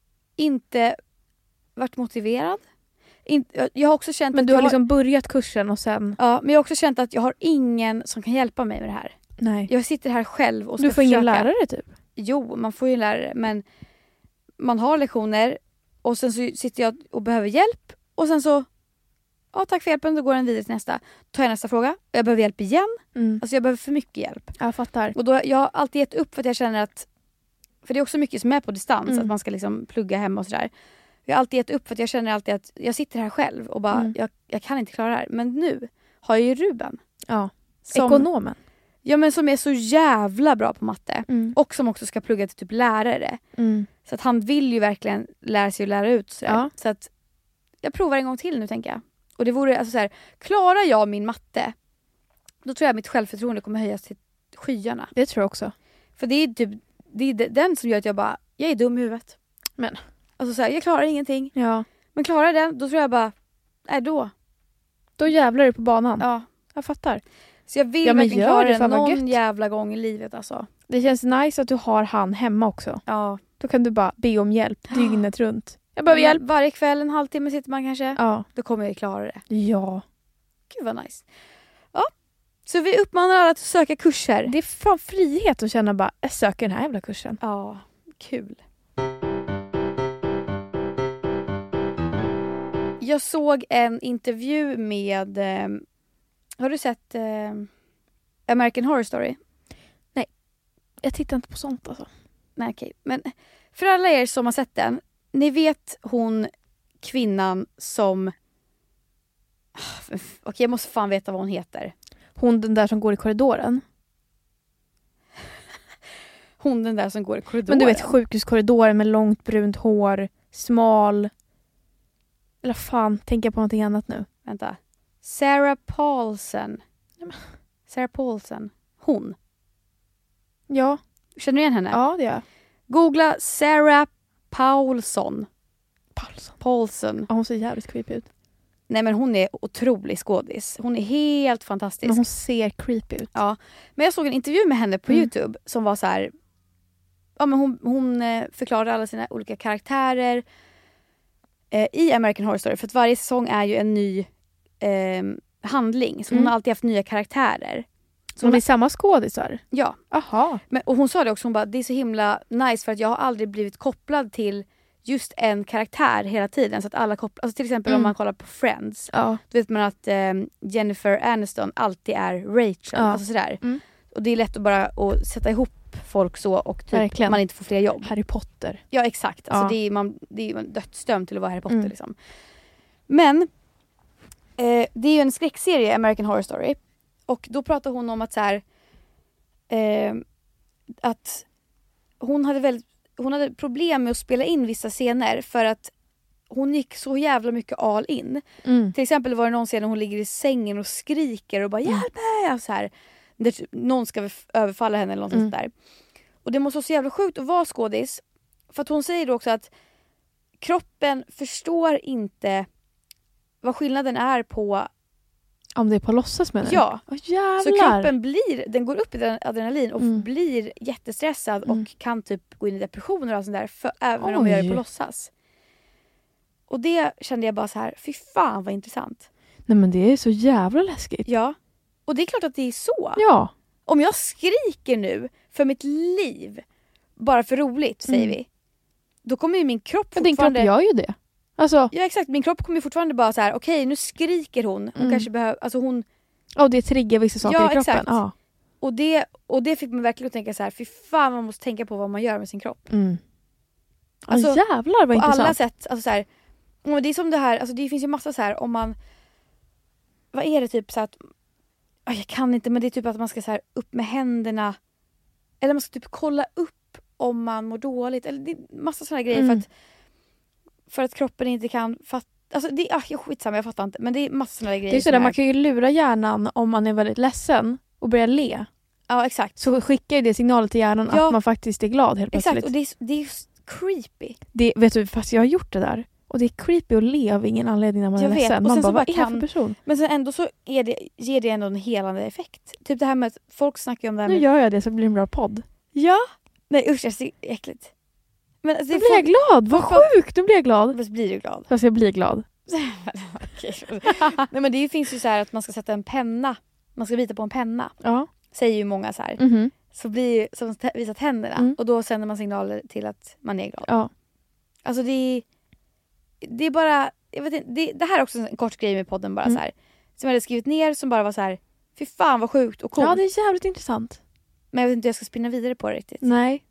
inte varit motiverad. In, jag har också känt Men att du jag har liksom börjat kursen och sen... Ja, men jag har också känt att jag har ingen som kan hjälpa mig med det här. Nej. Jag sitter här själv och ska Du får ingen försöka. lärare typ? Jo, man får ju en lärare, men man har lektioner och sen så sitter jag och behöver hjälp och sen så, ja tack för hjälpen, då går den vidare till nästa. Tar jag nästa fråga, jag behöver hjälp igen. Mm. Alltså jag behöver för mycket hjälp. Jag fattar. Och då, jag har alltid gett upp för att jag känner att, för det är också mycket som är på distans, Mm. att man ska liksom plugga hemma och sådär. Jag har alltid gett upp för att jag känner alltid att jag sitter här själv och bara, Mm. jag, jag kan inte klara det här. Men nu har jag ju Ruben. Ja. Som, Ekonomen. ja, men som är så jävla bra på matte. Mm. Och som också ska plugga till typ lärare. Mm. Så att han vill ju verkligen lära sig att lära ut. Sådär. Ja. Så att jag provar en gång till nu, tänker jag. Och det vore, alltså såhär, klarar jag min matte, då tror jag mitt självförtroende kommer höjas till skyarna. Det tror jag också. För det är typ, det är den som gör att jag bara, jag är dum i huvudet. Men. Alltså såhär, jag klarar ingenting. Ja. Men klarar jag den, då tror jag bara, nej då. Då jävlar är du på banan. Ja. Jag fattar. Så jag vill Ja, men verkligen gör klara det, det fan vad någon gött. jävla gång i livet alltså. Det känns nice att du har han hemma också. Ja. Då kan du bara be om hjälp dygnet runt. Jag behöver hjälp. Varje kväll en halvtimme sitter man kanske. Ja. Då kommer jag klara det. Ja. Gud vad nice. Ja. Så vi uppmanar alla att söka kurser. Det är fan frihet att känna bara, jag söker den här jävla kursen. Ja, kul. Jag såg en intervju med, eh, har du sett eh, American Horror Story? Jag tittar inte på sånt alltså. Nej, okej. Men för alla er som har sett den, ni vet hon kvinnan som, okej jag måste fan veta vad hon heter. Hon den där som går i korridoren. Hon den där som går i korridoren. Men du vet sjukhuskorridoren med långt brunt hår, smal. Eller fan, tänker jag på någonting annat nu. Vänta. Sarah Paulson. Sarah Paulson. Hon. Ja, Känner du igen henne? ja det gör jag. Googla Sarah Paulson. Paulson. Paulson. Ja, hon ser jävligt creepy ut. Nej men hon är otrolig skådis. Hon är helt fantastisk. Men hon ser creepy ut. Ja. Men jag såg en intervju med henne på Mm. YouTube som var så här. Ja, men hon, hon eh, förklarade alla sina olika karaktärer eh, i American Horror Story. För att varje säsong är ju en ny eh, handling. Så hon Mm. har alltid haft nya karaktärer. Så Hon hon är samma skådisar. Ja. Aha. Men, och hon sa det också, hon bara, det är så himla nice för att jag har aldrig blivit kopplad till just en karaktär hela tiden. Så att alla kopplar, alltså till exempel Mm. om man kollar på Friends. Ja. Då vet man att eh, Jennifer Aniston alltid är Rachel. Ja. Alltså sådär. Mm. Och det är lätt att bara att sätta ihop folk så och typ Verkligen. man inte får fler jobb. Harry Potter. Ja exakt, alltså Ja. det är man, det är dödsdömd till att vara Harry Potter Mm. liksom. Men eh, det är ju en skräckserie, American Horror Story. Och då pratar hon om att så här, eh, att hon hade väldigt, hon hade problem med att spela in vissa scener för att hon gick så jävla mycket all in. Mm. Till exempel var det någon scen när hon ligger i sängen och skriker och bara Mm. hjälp mig! Och så här, där typ någon ska f- överfalla henne eller något Mm. sånt där. Och det måste vara så jävla sjukt att vara skådis. För att hon säger då också att kroppen förstår inte vad skillnaden är på... Om det är på låtsas menar du? Ja, Åh, jävlar. så kroppen blir, den går upp i den adrenalin och Mm. blir jättestressad Mm. och kan typ gå in i depressioner och sånt där. För, även om man gör det Oj. på låtsas. Och det kände jag bara så här, fy fan vad intressant. Nej men det är så jävla läskigt. Ja, och det är klart att det är så. Ja. Om jag skriker nu för mitt liv, bara för roligt säger Mm. vi, då kommer ju min kropp Men din kropp fortfarande... gör ju det. Alltså, Ja exakt, min kropp kommer ju fortfarande bara så här: okej okay, nu skriker hon, hon Mm. kanske behöver, alltså hon, och det triggar vissa saker Ja, i kroppen. exakt. Ja. och det, och det fick mig verkligen att tänka så här: fy fan man måste tänka på vad man gör med sin kropp. Mm. Alltså, Alltså, jävlar vad På intressant. alla sätt, alltså så här, Och det är som det här, alltså det finns ju massa så här om man, vad är det typ så att, jag kan inte, men det är typ att man ska så här upp med händerna, eller man ska typ kolla upp om man mår dåligt, eller det är massa såna grejer Mm. för att för att kroppen inte kan fatta, alltså det är ah, jag skitsamma, jag fattar inte, men det är massa såna grejer. Det är så där, man kan ju lura hjärnan om man är väldigt ledsen och börja le. Ja, exakt. Så skickar ju det signaler till hjärnan Ja. att man faktiskt är glad helt plötsligt. Exakt, och det är, det är just creepy. Det, vet du, fast jag har gjort det där. Och det är creepy att le av ingen anledning när man Jag är vet, ledsen. och Man sen bara, så bara vad är det här kan- för person? Men sen ändå så är det, ger det ändå en helande effekt. Typ det här med att folk snackar ju om det här Nu med... gör jag det så blir det en bra podd. Ja! Nej usch, det är äckligt. Men alltså, Nu blir jag glad, vad sjukt, nu blir jag glad. Fast blir du glad? Fast jag blir glad. Okej. Nej men det finns ju så här att man ska sätta en penna, man ska rita på en penna. Ja. Säger ju många så här. Mhm. Så blir som visar tänderna Mm. och då sänder man signaler till att man är glad. Ja. Alltså det är, det är bara, jag vet inte, det, det här är också en kort grej med podden bara Mm. så här. Som jag hade skrivit ner som bara var så här, fy fan vad sjukt och coolt. ja, det är jävligt intressant. Men jag vet inte hur jag ska spinna vidare på det riktigt. Nej.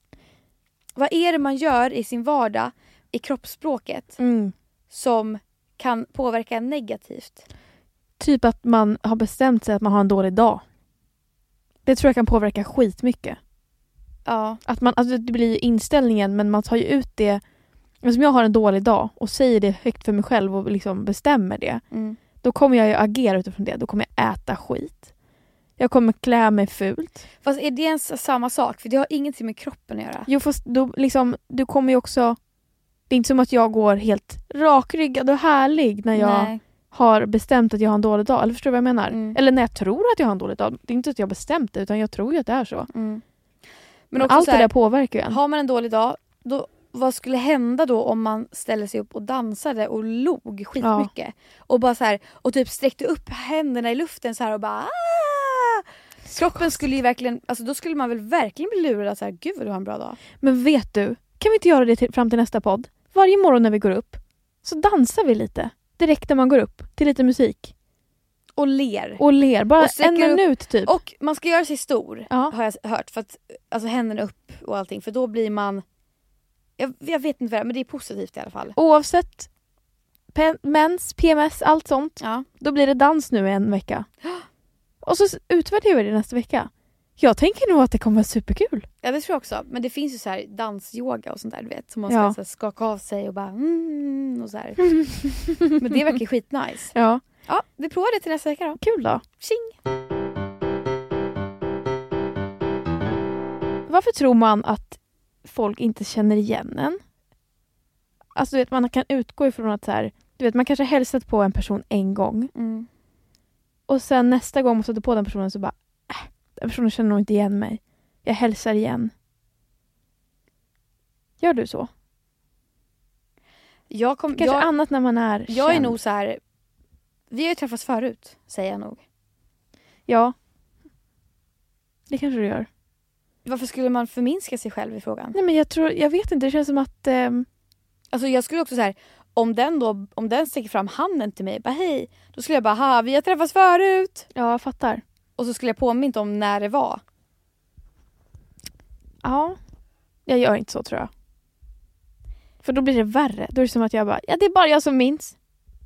Vad är det man gör i sin vardag, i kroppsspråket, Mm. som kan påverka negativt? Typ att man har bestämt sig att man har en dålig dag. Det tror jag kan påverka skitmycket. Ja. Att man, alltså det blir inställningen, men man tar ju ut det. Som jag har en dålig dag och säger det högt för mig själv och liksom bestämmer det. Mm. Då kommer jag ju agera utifrån det. Då kommer jag äta skit. Jag kommer klä mig fult. Fast är det ens samma sak? För det har ingenting med kroppen att göra. Jo, fast då, liksom, du kommer ju också... Det är inte som att jag går helt rakryggad och härlig när jag Nej. har bestämt att jag har en dålig dag. Eller förstår du vad jag menar? Mm. Eller när jag tror att jag har en dålig dag. Det är inte att jag har bestämt det, utan jag tror ju att det är så. Mm. Men, Men också allt så här, det där påverkar ju en. har man en dålig dag, då, vad skulle hända då om man ställer sig upp och dansade och log skitmycket? Och bara så här, och typ sträckte upp händerna i luften så här och bara ah! Kroppen skulle ju verkligen, alltså då skulle man väl verkligen bli lurad att så här, gud vad du har en bra dag. Men vet du, kan vi inte göra det till, fram till nästa podd? Varje morgon när vi går upp så dansar vi lite. Direkt när man går upp till lite musik. Och ler. Och ler. Bara Och en sträcker upp- minut typ. Och man ska göra sig stor, Ja. har jag hört. För att, alltså händerna upp och allting. För då blir man, jag, jag vet inte vad det är, men det är positivt i alla fall. Oavsett pen, mens, P M S, allt sånt. Ja. Då blir det dans nu en vecka. Och så s- utvärderar vi det nästa vecka. Jag tänker nog att det kommer vara superkul. Ja, det tror jag också. Men det finns ju så här dansyoga och sånt där, du vet. Som man ska Ja. så här, skaka av sig och bara mm, och så här. Men det verkar skitnice. Ja, Ja, vi provar det till nästa vecka då. kul då. Tjing! Varför tror man att folk inte känner igen en? Alltså du vet, man kan utgå ifrån att så här, du vet, man kanske har hälsat på en person en gång. Mm. Och sen nästa gång man stöter på den personen så bara, äh, den personen känner nog inte igen mig. Jag hälsar igen. Gör du så? Jag, kom, Kanske jag, annat när man är jag är känd. nog så här. Vi har ju träffats förut, säger jag nog. Ja. Det kanske du gör. Varför skulle man förminska sig själv i frågan? Nej men jag tror, jag vet inte, det känns som att ehm, Alltså jag skulle också så här, om den då, om den sticker fram handen till mig, bara hej, då skulle jag bara, ha, vi har träffats förut. ja, jag fattar. Och så skulle jag påminna om när det var. Ja. Jag gör inte så tror jag. För då blir det värre. Då är det som att jag bara, ja det är bara jag som minns.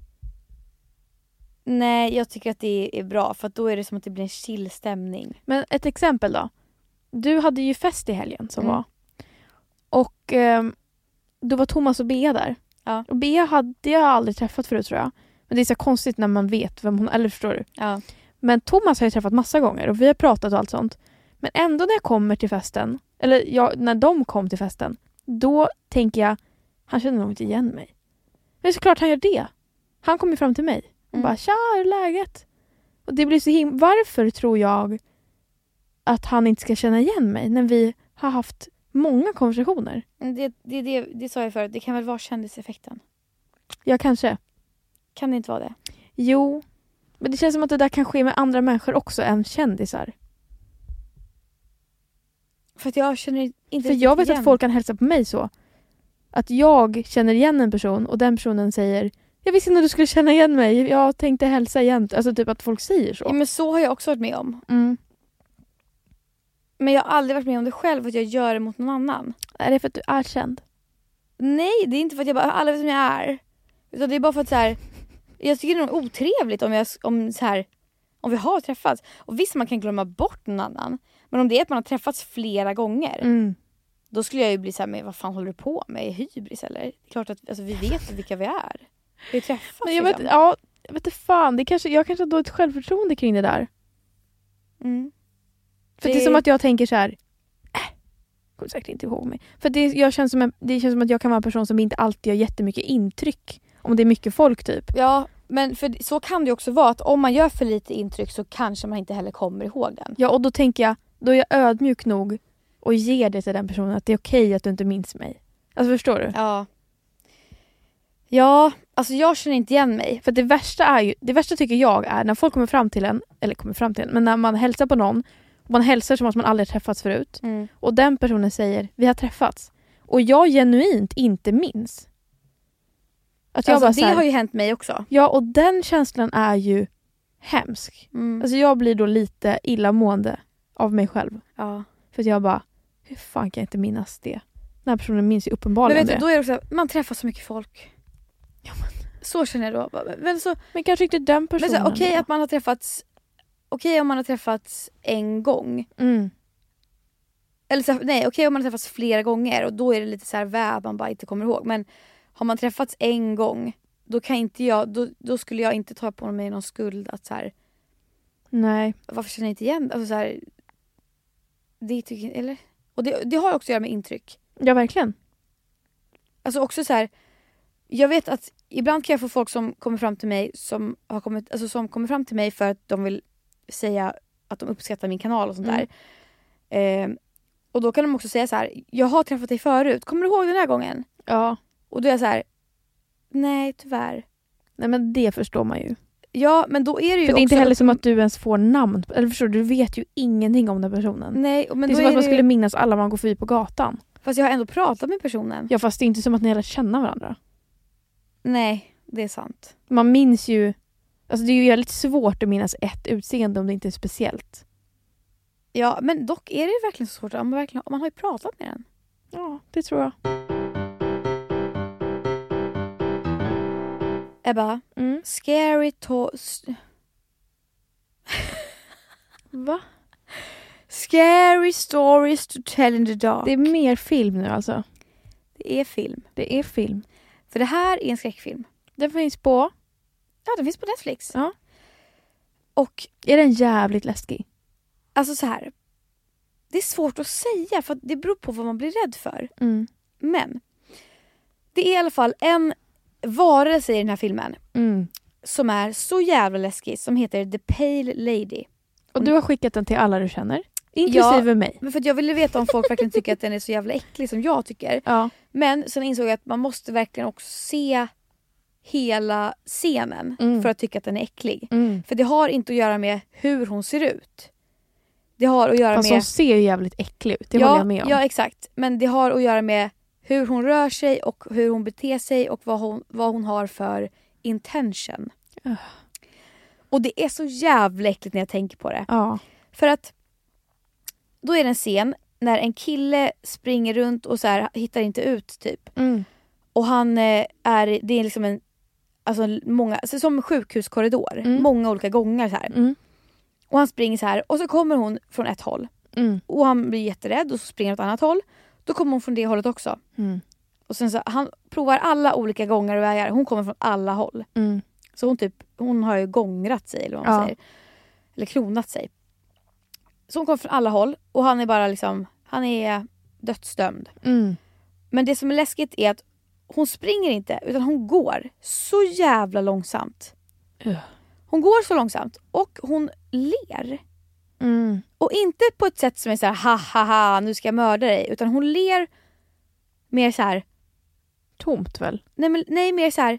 Nej, jag tycker att det är bra, för att då är det som att det blir en chill stämning. Men ett exempel då. Du hade ju fest i helgen som Mm. var. Och ehm, då var Thomas och Bea där. Ja. Och Bea hade jag aldrig träffat förut tror jag. Men det är så konstigt när man vet vem hon, eller förstår du? Ja. Men Thomas har jag träffat massa gånger och vi har pratat och allt sånt. Men ändå när jag kommer till festen, eller jag, när de kom till festen, då tänker jag, han känner nog inte igen mig. Men såklart han gör det. Han kommer fram till mig och Mm. bara, tja, hur är läget? Och det blir så him- varför tror jag att han inte ska känna igen mig när vi har haft många konversationer? Det, det, det, det sa jag förut, det kan väl vara kändiseffekten. Ja, kanske. Kan det inte vara det? Jo, men det känns som att det där kan ske med andra människor också än kändisar. För att jag känner inte För riktigt jag vet igen. att folk kan hälsa på mig så. Att jag känner igen en person och den personen säger, jag visste inte att du skulle känna igen mig. Jag tänkte hälsa igen. Alltså typ att folk säger så. Ja, men så har jag också varit med om. Mm. Men jag har aldrig varit med om det själv, att jag gör det mot någon annan. Är det för att du är känd? Nej, det är inte för att jag bara, alla vet vem jag är. Utan det är bara för att så här, jag tycker det är nog otrevligt om, jag, om, så här, om vi har träffats. Och visst man kan glömma bort någon annan. Men om det är att man har träffats flera gånger. Mm. Då skulle jag ju bli så här, men vad fan håller du på med? Är hybris eller? Det är klart att alltså, vi vet vilka vi är. Vi har träffats. Men jag vet, liksom. ja, jag vet inte fan. Det kanske, jag kanske har dåligt självförtroende kring det där. Mm. För det... det är som att jag tänker så här. Äh, kommer säkert inte ihåg mig. För det, jag känns som en, det känns som att jag kan vara en person som inte alltid gör jättemycket intryck. Om det är mycket folk typ. Ja, men för så kan det också vara. Att om man gör för lite intryck så kanske man inte heller kommer ihåg den. Ja, och då tänker jag. Då är jag ödmjuk nog. Och ger det till den personen att det är okej att du inte minns mig. Alltså förstår du? Ja. Ja, alltså jag känner inte igen mig. För det värsta är ju, det värsta tycker jag är när folk kommer fram till en, eller kommer fram till en, men när man hälsar på någon, och man hälsar som att man aldrig träffats förut, Mm. och den personen säger, vi har träffats. Och jag genuint inte minns. Att jag Alltså, bara det så här, har ju hänt mig också. ja, och den känslan är ju hemsk. Mm. Alltså jag blir då lite illamående av mig själv. Ja. För att jag bara, hur fan kan jag inte minnas det? Den här personen minns ju Men uppenbarligen vet du, det. då är det också, man träffar så mycket folk. Ja, men, Så känner jag då. Men, så, men kanske inte den men personen. så, okej då. att man har träffats okej om man har träffats en gång. Mm. Eller så, nej, okej om man har träffats flera gånger och då är det lite så här väv man bara inte kommer ihåg. Men har man träffats en gång, då kan inte jag, då, då skulle jag inte ta på mig någon skuld att så här, Nej. varför känner jag inte igen? Alltså så här, det tycker eller och det, det har också att göra med intryck. Ja, verkligen. Alltså också så här, jag vet att ibland kan jag få folk som kommer fram till mig som har kommit, alltså som kommer fram till mig för att de vill säga att de uppskattar min kanal och sånt Mm. där. Eh, och då kan de också säga så här, jag har träffat dig förut, kommer du ihåg den här gången? Ja. Och då är jag så här, nej tyvärr. Nej, men det förstår man ju. Ja, men då är det ju För det är inte också heller upp- som att du ens får namn. Eller förstår du, du vet ju ingenting om den personen. Nej, men det är då som är att man det skulle ju, minnas alla man går förbi på gatan. fast jag har ändå pratat med personen. Ja, fast det är inte som att ni har lärt känna varandra. Nej, det är sant. Man minns ju... Alltså det är ju väldigt svårt att minnas ett utseende om det inte är speciellt. Ja, men dock är det ju verkligen så svårt om man, verkligen, om man har ju pratat med den. Ja, det tror jag. Ebba, Mm. scary toast. Va? Scary stories to tell in the dark. Det är mer film nu alltså. Det är film. Det är film. För det här är en skräckfilm. Den finns på... Ja, den finns på Netflix. Ja. Och Är den jävligt läskig? alltså så här. Det är svårt att säga för att det beror på vad man blir rädd för. Mm. Men det är i alla fall en varelse i den här filmen Mm. som är så jävla läskig som heter The Pale Lady. Och du har skickat den till alla du känner. Inklusive mig. Men för att jag ville veta om folk verkligen tycker att den är så jävla äcklig som jag tycker. Ja. Men sen insåg jag att man måste verkligen också se hela scenen Mm. för att tycka att den är äcklig. Mm. För det har inte att göra med hur hon ser ut. Det har att göra Fast med... hon ser ju jävligt äcklig ut. Det ja, håller jag med om. Ja, exakt. Men det har att göra med hur hon rör sig och hur hon beter sig och vad hon, vad hon har för intention. Uh. Och det är så jävla äckligt när jag tänker på det. Ja. För att då är det en scen när en kille springer runt och så här, hittar inte ut typ. Mm. Och han eh, är, det är liksom en, alltså många, alltså som en sjukhuskorridor. Mm. Många olika gångar så här. Mm. Och han springer så här och så kommer hon från ett håll. Mm. Och han blir jätterädd och så springer han åt ett annat håll. Då kommer hon från det hållet också. Mm. Och sen så han provar alla olika gångar och vägar. Hon kommer från alla håll. Mm. Så hon typ, hon har ju gångrat sig eller vad man Ja. säger. Eller kronat sig. Så hon kommer från alla håll och han är bara liksom, han är dödsdömd. Mm. Men det som är läskigt är att hon springer inte utan hon går så jävla långsamt. Uh. Hon går så långsamt och hon ler. Mm. Och inte på ett sätt som är så här, ha ha ha, nu ska jag mörda dig. Utan hon ler mer så här, Tomt väl? nej, men, nej mer så här,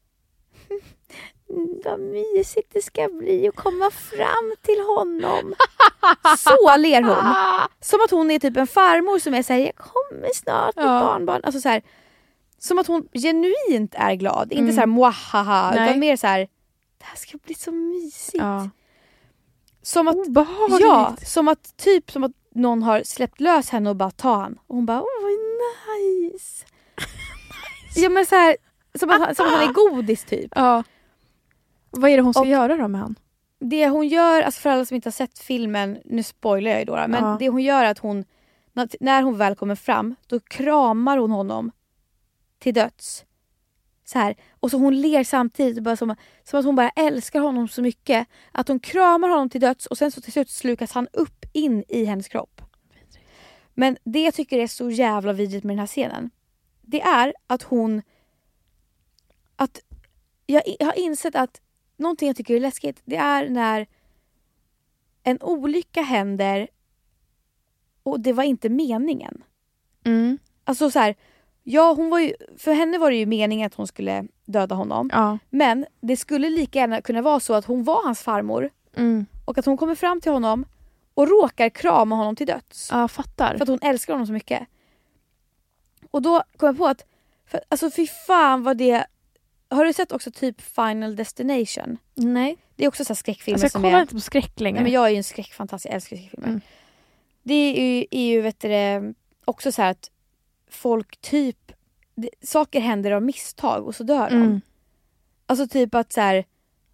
vad mysigt det ska bli att komma fram till honom. Så ler hon. Som att hon är typ en farmor som är så här, jag kommer snart, mitt Ja. barnbarn. Alltså så här, som att hon genuint är glad. Mm. Inte så här, mwahaha, Nej. utan mer så här, det här ska bli så mysigt. Ja. Som att, Obehagligt. ja, som att typ som att någon har släppt lös henne och bara ta han. Och hon bara, åh vad nice. Ja men så här, som, att, som att han är godis typ. Ja. Vad är det hon ska Och göra då med han? Det hon gör, alltså för alla som inte har sett filmen, nu spoilar jag ju då, men Ja. det hon gör är att hon, när hon väl kommer fram, då kramar hon honom till döds. Så här. Och så hon ler samtidigt, bara som, som att hon bara älskar honom så mycket. Att hon kramar honom till döds och sen så till slut slukas han upp in i hennes kropp. Men det jag tycker är så jävla vidrigt med den här scenen, det är att hon... att jag, jag har insett att någonting jag tycker är läskigt, det är när en olycka händer och det var inte meningen. Mm. Alltså så här, ja, hon var ju, för henne var det ju meningen att hon skulle döda honom. Ja. Men det skulle lika gärna kunna vara så att hon var hans farmor Mm. och att hon kommer fram till honom och råkar krama honom till döds. Ja, fattar. För att hon älskar honom så mycket. Och då kom jag på att, för, alltså fy fan vad det... Har du sett också typ Final Destination? Nej. Det är också så här skräckfilmer Alltså jag som kollar är... inte på skräck längre. Nej, men jag är ju en skräckfantast, jag älskar skräckfilmer. Mm. Det är ju, är ju vet du, det, också så här att folk typ... Det, saker händer av misstag och så dör de. Mm. Alltså typ att så här...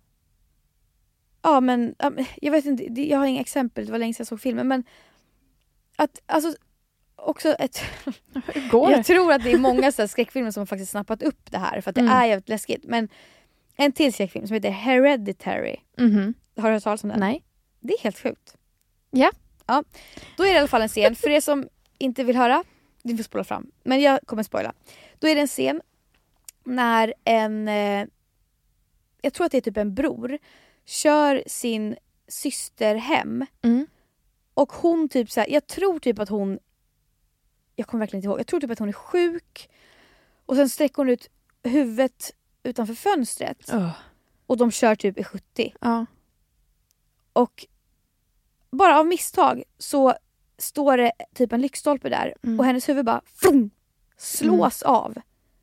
Ja men, jag vet inte, jag har inga exempel, det var länge sedan jag såg filmen, men att, alltså också ett... Hur går jag det? tror att det är många så här skräckfilmer som har faktiskt snappat upp det här, för att det Mm. är jävligt läskigt. Men en till skräckfilm som heter Hereditary, Mhm. har du hört talas om den? Nej. Det är helt sjukt. Ja. Ja, då är det i alla fall en scen, för er som inte vill höra, ni får spola fram, men jag kommer spoila. Då är det en scen när en, eh, jag tror att det är typ en bror, kör sin syster hem. Mm. Och hon typ så här, jag tror typ att hon, jag kommer verkligen inte ihåg, jag tror typ att hon är sjuk. Och sen sträcker hon ut huvudet utanför fönstret. Oh. Och de kör typ i sjuttio. Ja. Och bara av misstag så står det typ en lyktstolpe där. Mm. Och hennes huvud bara frum, slås av.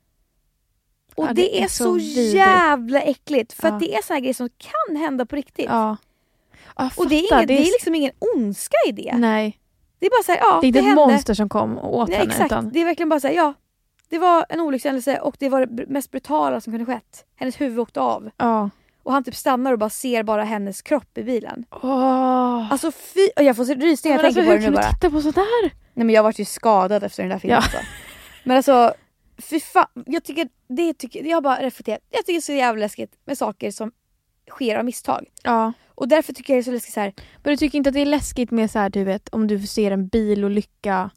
Och Ja, det, det är, är så, så vidrigt. jävla äckligt. För Ja. att det är så här grejer som kan hända på riktigt. Ja. Ja, Och det är, fattar. ingen, det är liksom ingen ondska i det. Nej. Det är bara så här, ja, Det är inte det ett hände. monster som kom och åt Nej, henne. exakt. Utan... Det är verkligen bara så här, ja. Det var en olyckshändelse och det var det mest brutala som kunde skett. Hennes huvud åkte av. Ja. Och han typ stannar och bara ser bara hennes kropp i bilen. Åh. Alltså fy... Och jag får rysningar när jag Men tänker alltså, på det hur nu kan du bara. titta på sådär? Nej men jag var ju skadad efter den där filmen. Ja. Alltså. Men alltså, fy fan. Jag tycker, det tycker, jag har bara reflekterat. Jag tycker det är så jävla läskigt med saker som sker av misstag. Ja. Och därför tycker jag det är så läskigt så här. Men du tycker inte att det är läskigt med så här, du vet, om du ser en bil och lycka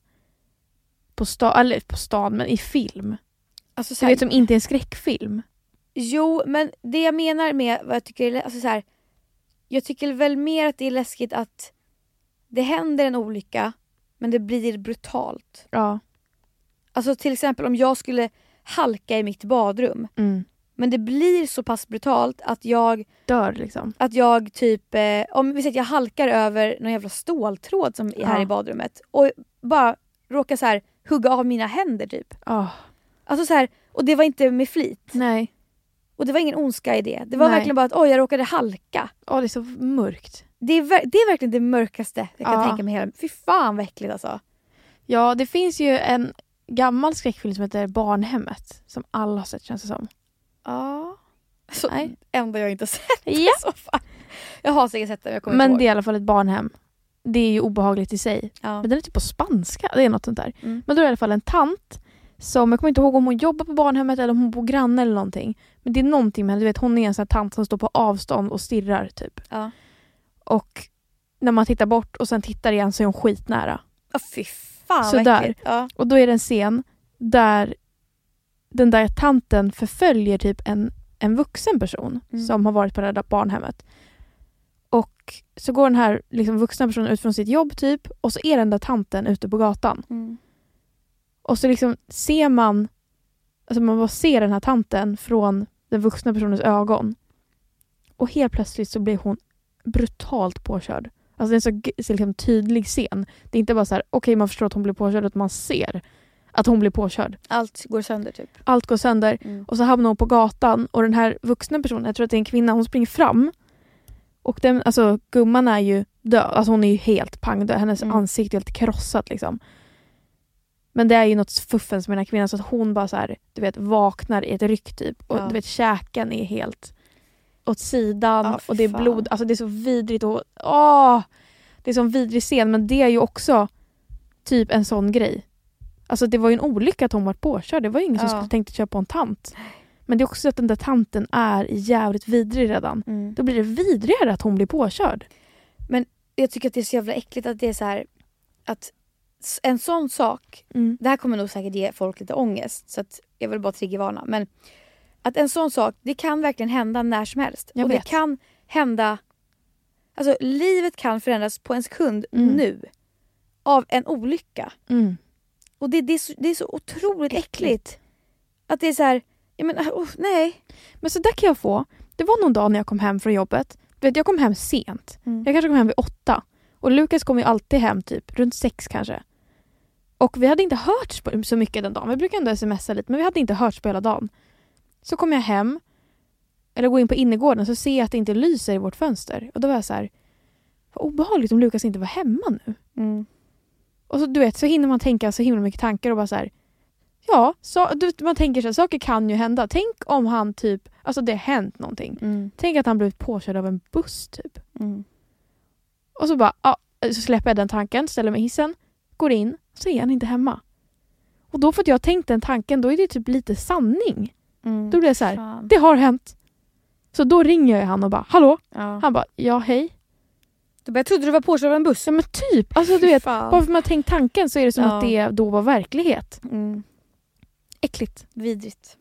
på stan, eller på stan, men i film? Alltså, så Du här vet, som inte är en skräckfilm. jo, men det jag menar med vad jag tycker är, alltså så här, jag tycker väl mer att det är läskigt att det händer en olycka men det blir brutalt. Ja. Alltså till exempel om jag skulle halka i mitt badrum, Mm. men det blir så pass brutalt att jag Dör liksom. att jag typ eh, om vi säger att jag halkar över någon jävla ståltråd som är här Ja. i badrummet och bara råkar så här hugga av mina händer typ. Oh. Alltså så här, och det var inte med flit. Nej. Och det var ingen ondska i det. Det var Nej. verkligen bara att oj, jag råkade halka. Åh, det är så mörkt. Det är, ver- det är verkligen det mörkaste jag kan Ja. tänka mig. Hela. Fy fan vad äckligt alltså. Ja, det finns ju en gammal skräckfilm som heter Barnhemmet. Som alla har sett, känns det som. Ja. Så, Nej. ändå jag inte sett. Ja. Så fan. Jag har säkert sett den, jag kommer Men inte det är i ihåg. alla fall ett barnhem. Det är ju obehagligt i sig. Ja. Men den är typ på spanska. Det är något sånt där. Mm. Men då är det i alla fall en tant som, jag kommer inte ihåg om hon jobbar på barnhemmet eller om hon bor granne eller någonting. Men det är någonting med henne. Du vet, hon är en sån här tant som står på avstånd och stirrar typ. Ja. Och när man tittar bort och sen tittar igen så är hon skitnära. Ja, fy fan Så vad där. äckligt. Ja. Och då är det en scen där den där tanten förföljer typ en, en vuxen person Mm. som har varit på det där barnhemmet. Och så går den här liksom, vuxna personen ut från sitt jobb typ och så är den där tanten ute på gatan. Mm. Och så liksom ser man, alltså man bara ser den här tanten från den vuxna personens ögon. Och helt plötsligt så blir hon brutalt påkörd. Alltså det är en så, g- så liksom tydlig scen. Det är inte bara så här, okej okay, man förstår att hon blir påkörd, utan man ser att hon blir påkörd. Allt går sönder typ. Allt går sönder. Mm. Och så hamnar hon på gatan och den här vuxna personen, jag tror att det är en kvinna, hon springer fram. Och den, alltså gumman är ju död. Alltså hon är ju helt pangdöd. Hennes Mm. ansikte är helt krossat liksom. Men det är ju något fuffens med den här kvinnan så att hon bara så här, du vet, vaknar i ett ryck typ. Och Ja. du vet, käken är helt åt sidan. Ja, fy och det är fan. blod. Alltså det är så vidrigt. Och, åh, det är så vidrig scen. Men det är ju också typ en sån grej. Alltså det var ju en olycka att hon var påkörd. Det var ju ingen som Ja. skulle tänkt köpa en tant. Men det är också att den där tanten är jävligt vidrig redan. Mm. Då blir det vidrigare att hon blir påkörd. Jag tycker att det är så jävla äckligt att det är så här att s- en sån sak, Mm. det här kommer nog säkert ge folk lite ångest så att jag vill bara triggervarna, men att en sån sak, det kan verkligen hända när som helst. Jag och vet. det kan hända, alltså livet kan förändras på en sekund Mm. nu av en olycka. Mm. Och det, det, är, så, det är så otroligt äckligt. Äckligt. Att det är så här, jag menar, oh, nej. Men så där kan jag få. Det var någon dag när jag kom hem från jobbet. Du vet, jag kom hem sent. Mm. Jag kanske kom hem vid åtta. Och Lukas kom ju alltid hem typ runt sex kanske. Och vi hade inte hört så mycket den dagen. Vi brukar ändå smsa lite, men vi hade inte hört på hela dagen. Så kom jag hem, eller går in på innergården, så ser jag att det inte lyser i vårt fönster. Och då var jag så här, vad obehagligt om Lukas inte var hemma nu. Mm. Och så du vet, så hinner man tänka så himla mycket tankar och bara så här, ja, så, du vet, man tänker så här, saker kan ju hända. Tänk om han typ, alltså det har hänt någonting. Mm. Tänk att han blivit påkörd av en buss typ. Mm. Och så bara, ja, så släpper jag den tanken, ställer mig i hissen, går in, så är han inte hemma. Och då för att jag har tänkt den tanken, då är det typ lite sanning. Mm. Då blir det så här, Fan. det har hänt. Så då ringer jag han och bara, hallå? Ja. Han bara, ja hej. Då bara, jag trodde du var påkörd av en buss. Ja men typ, alltså du vet, Fan. bara för att man har tänkt tanken så är det som Ja. att det då var verklighet. Mm. Äckligt. Vidrigt.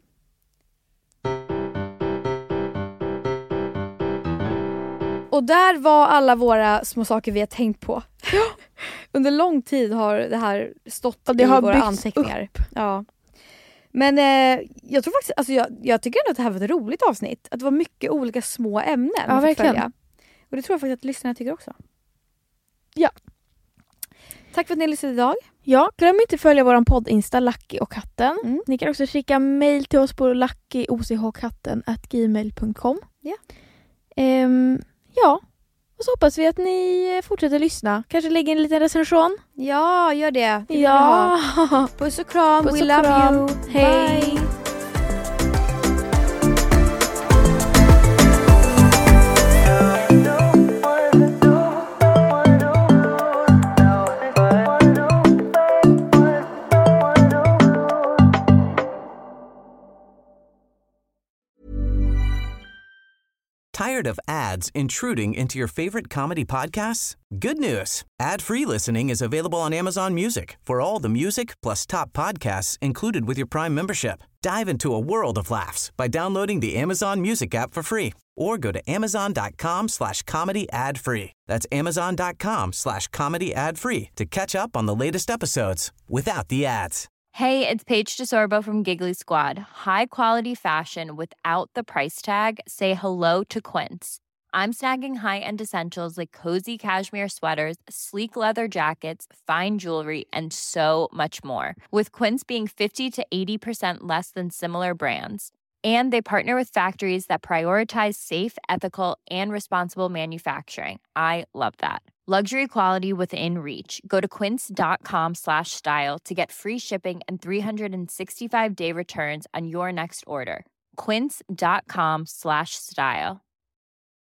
Och där var alla våra små saker vi har tänkt på. Under lång tid har det här stått Och det i har våra byggts anteckningar. Ja. Men eh, jag tror faktiskt, alltså jag, jag tycker ändå att det här var ett roligt avsnitt. Att det var mycket olika små ämnen. Ja, vi fick verkligen. följa. Och det tror jag faktiskt att lyssnarna tycker också. Ja. Tack för att ni lyssnade idag. Ja, glöm inte att följa våran podd Insta Lucky och katten. Mm. Ni kan också skicka mail till oss på luckyOCHkatten at gmail punkt com. Ja. Ehm, ja, och så hoppas vi att ni fortsätter lyssna. Kanske lägger en liten recension. Ja, gör det. det vill vi ha. Ja. Puss och kram. Puss We och love kram. you. Hej. Bye. Tired of ads intruding into your favorite comedy podcasts? Good news. Ad-free listening is available on Amazon Music for all the music plus top podcasts included with your Prime membership. Dive into a world of laughs by downloading the Amazon Music app for free or go to amazon.com slash comedy ad free. That's amazon.com slash comedy ad free to catch up on the latest episodes without the ads. Hey, it's Paige DeSorbo from Giggly Squad. High quality fashion without the price tag. Say hello to Quince. I'm snagging high-end essentials like cozy cashmere sweaters, sleek leather jackets, fine jewelry, and so much more. With Quince being fifty to eighty percent less than similar brands. And they partner with factories that prioritize safe, ethical, and responsible manufacturing. I love that. Luxury quality within reach. Go to quince.com slash style to get free shipping and three sixty-five day returns on your next order. Quince.com slash style.